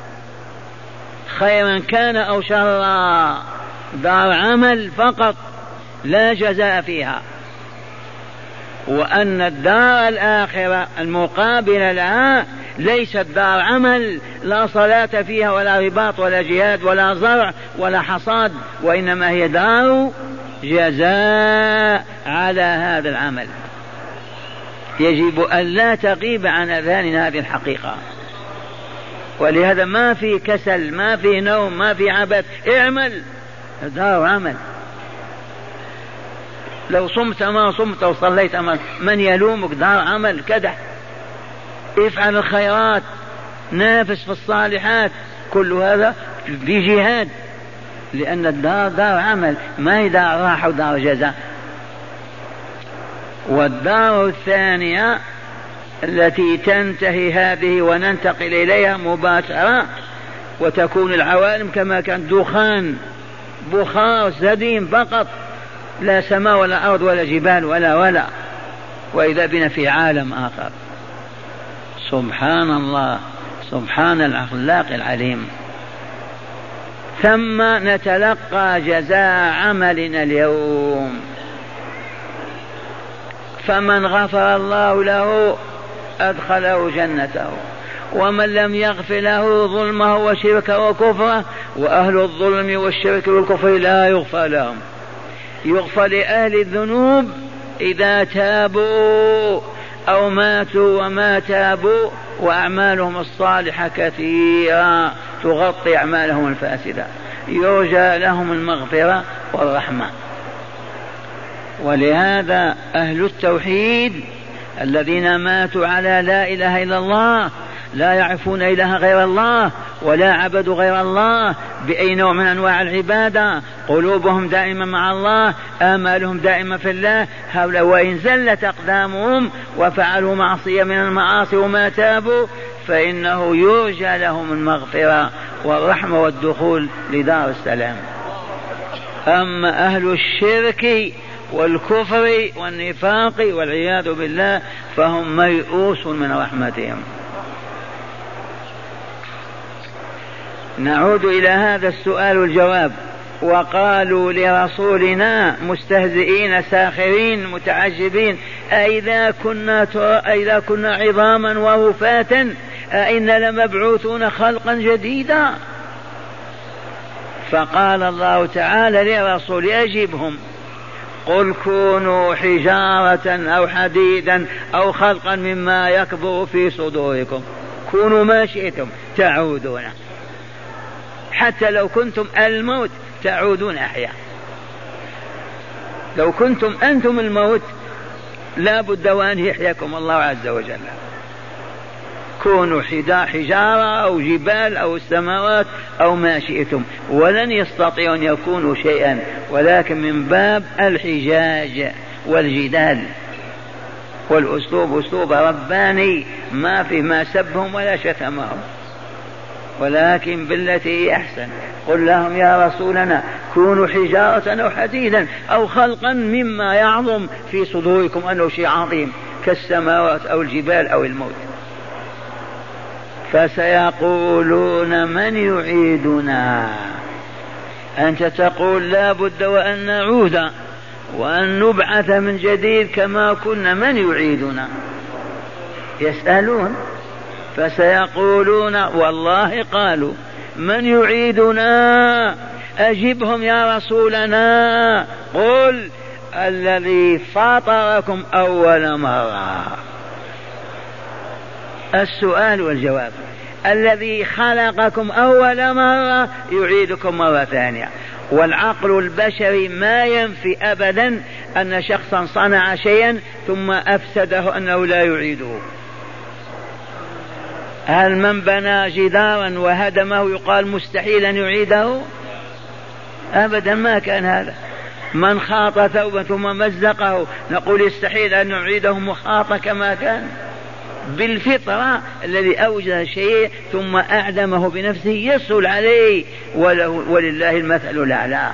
خيرا كان أو شرا، دار عمل فقط لا جزاء فيها. وأن الدار الآخرة المقابلة لها ليست دار عمل، لا صلاة فيها ولا رباط ولا جهاد ولا زرع ولا حصاد، وإنما هي دار جزاء على هذا العمل. يجب أن لا تغيب عن أذهاننا هذه الحقيقة. ولهذا ما في كسل، ما في نوم، ما في عبث، اعمل، دار عمل. لو صمت ما صمت وصليت أما من يلومك، دار عمل كدح. افعل الخيرات، نافس في الصالحات، كل هذا بجهاد، لأن الدار دار عمل، ما هي دار راحة ودار جزاء. والدار الثانية التي تنتهي هذه وننتقل إليها مباشرة، وتكون العوالم كما كان دخان، بخار سديم فقط، لا سماء ولا أرض ولا جبال ولا ولا، وإذا بنا في عالم آخر. سبحان الله، سبحان الخلاق العليم. ثم نتلقى جزاء عملنا اليوم. فمن غفر الله له أدخله جنته، ومن لم يغفر له ظلمه وشركه وكفره، وأهل الظلم والشرك والكفر لا يغفر لهم. يغفر لأهل الذنوب إذا تابوا أو ماتوا وما تابوا وأعمالهم الصالحة كثيرة تغطي أعمالهم الفاسدة، يرجى لهم المغفرة والرحمة. ولهذا أهل التوحيد الذين ماتوا على لا إله إلا الله، لا يعرفون إله غير الله ولا عبدوا غير الله بأي نوع من أنواع العبادة، قلوبهم دائما مع الله، آمالهم دائما في الله، هؤلاء وإن زلت أقدامهم وفعلوا معصية من المعاصي وما تابوا فإنه يرجى لهم المغفرة والرحمة والدخول لدار السلام. أما أهل الشرك والكفر والنفاق والعياذ بالله فهم ميؤوس من رحمتهم. نعود إلى هذا السؤال والجواب. وقالوا لرسولنا مستهزئين ساخرين متعجبين: أئذا كنا أئذا كنا عظاما ورفاتا أئنا لمبعوثون خلقا جديدا؟ فقال الله تعالى لرسول أجبهم: قل كونوا حجارة أو حديدا أو خلقا مما يكبر في صدوركم، كونوا ما شئتم تعودون، حتى لو كنتم الموت تعودون أحياء. لو كنتم أنتم الموت لا بد وأن يحييكم الله عز وجل. كونوا حجارة أو جبال أو السماوات أو ما شئتم، ولن يستطيعون يكونوا شيئا، ولكن من باب الحجاج والجدال. والأسلوب أسلوب رباني، ما في ما سبهم ولا شتمهم، ولكن بالتي أحسن. قل لهم يا رسولنا كونوا حجارة أو حديدا أو خلقا مما يعظم في صدوركم أنه شيء عظيم كالسماوات أو الجبال أو الموت. فسيقولون من يعيدنا. أنت تقول لا بد وأن نعود وأن نبعث من جديد كما كنا، من يعيدنا؟ يسألون. فسيقولون والله قالوا من يعيدنا؟ أجبهم يا رسولنا، قل الذي فطركم أول مرة. السؤال والجواب: الذي خلقكم أول مرة يعيدكم مرة ثانية. والعقل البشري ما ينفي أبدا أن شخصا صنع شيئا ثم أفسده أنه لا يعيده. هل من بنى جدارا وهدمه يقال مستحيل أن يعيده؟ أبدا ما كان هذا. من خاط ثوبا ثم مزقه نقول يستحيل أن نعيده مخاطا كما كان. بالفطرة الذي أوجد شيء ثم أعدمه بنفسه يسهل عليه، ولله المثل الأعلى.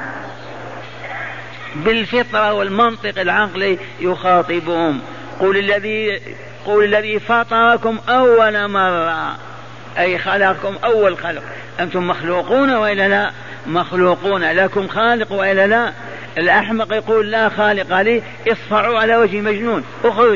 بالفطرة والمنطق العقلي يخاطبهم. قل الذي قل الذي فطركم أول مرة، أي خلقكم أول خلق. أنتم مخلوقون وإلا لا؟ مخلوقون. لكم خالق وإلا لا؟ الأحمق يقول لا خالق لي، اصفعوا على وجه مجنون، اخرج.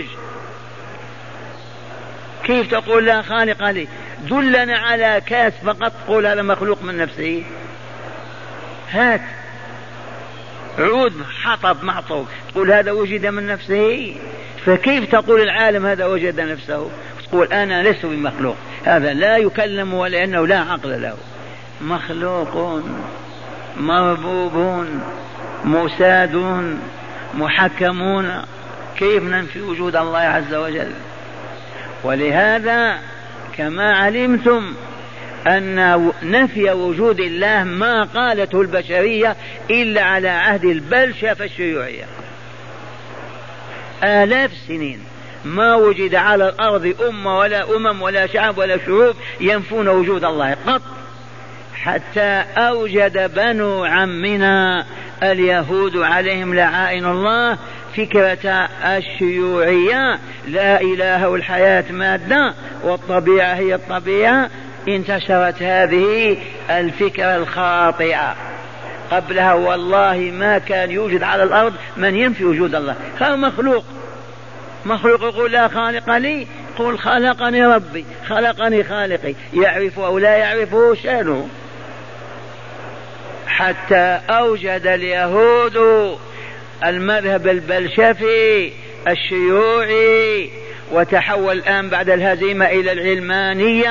كيف تقول لا خالق لي؟ دلنا على كاس فقط، قول هذا مخلوق من نفسه. هات عود حطب معطوب، تقول هذا وجد من نفسه. فكيف تقول العالم هذا وجد نفسه؟ تقول أنا لست بمخلوق. هذا لا يكلم ولأنه لا عقل له. مخلوقون مربوبون مسادون محكمون. كيف ننفي وجود الله عز وجل؟ ولهذا كما علمتم أن نفي وجود الله ما قالته البشرية إلا على عهد البلشفة الشيوعية. آلاف السنين ما وجد على الأرض أمة ولا أمم ولا شعب ولا شعوب ينفون وجود الله قط، حتى أوجد بنو عمنا اليهود عليهم لعائن الله فكرة الشيوعية، لا إله والحياة مادة والطبيعة هي الطبيعة. انتشرت هذه الفكرة الخاطئة. قبلها والله ما كان يوجد على الأرض من ينفي وجود الله. هو مخلوق مخلوق يقول لا خالق لي، قل خلقني ربي، خلقني خالقي، يعرف أو لا يعرفه شأنه. حتى أوجد اليهود المذهب البلشفي الشيوعي، وتحول الآن بعد الهزيمة إلى العلمانية.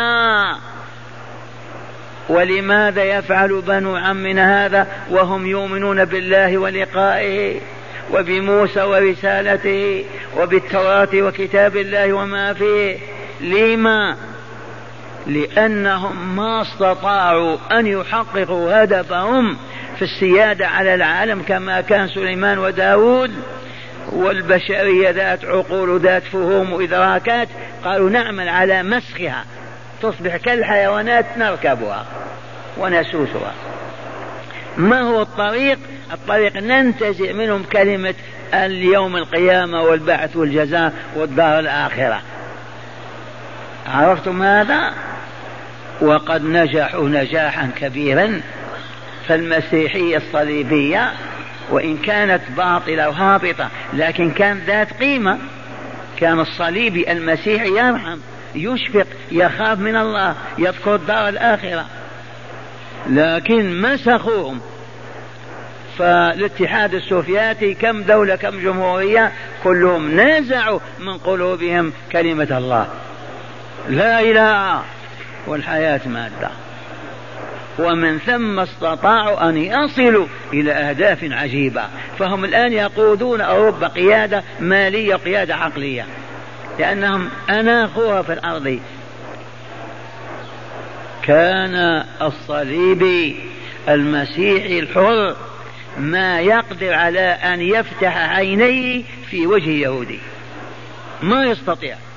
ولماذا يفعل بنو عمنا هذا وهم يؤمنون بالله ولقائه وبموسى ورسالته وبالتوراة وكتاب الله وما فيه؟ لما؟ لأنهم ما استطاعوا أن يحققوا هدفهم في السيادة على العالم كما كان سليمان وداود. والبشرية ذات عقول ذات فهوم وإدراكات، قالوا نعمل على مسخها تصبح كالحيوانات نركبها ونسوسها. ما هو الطريق؟ الطريق ننتزع منهم كلمة اليوم القيامة والبعث والجزاء والدار الآخرة. عرفتم هذا؟ وقد نجحوا نجاحا كبيرا. فالمسيحية الصليبية وإن كانت باطلة وهابطة لكن كان ذات قيمة. كان الصليبي المسيحي يرحم، يشفق، يخاف من الله، يذكر الدار الآخرة، لكن مسخوهم. فالاتحاد السوفياتي كم دولة كم جمهورية كلهم نزعوا من قلوبهم كلمة الله، لا إله والحياة مادة. ومن ثم استطاعوا أن يصلوا إلى أهداف عجيبة. فهم الآن يقودون أوروبا قيادة مالية قيادة عقلية، لأنهم أناخوها في الأرض. كان الصليبي المسيحي الحر ما يقدر على أن يفتح عينيه في وجه يهودي، ما يستطيع.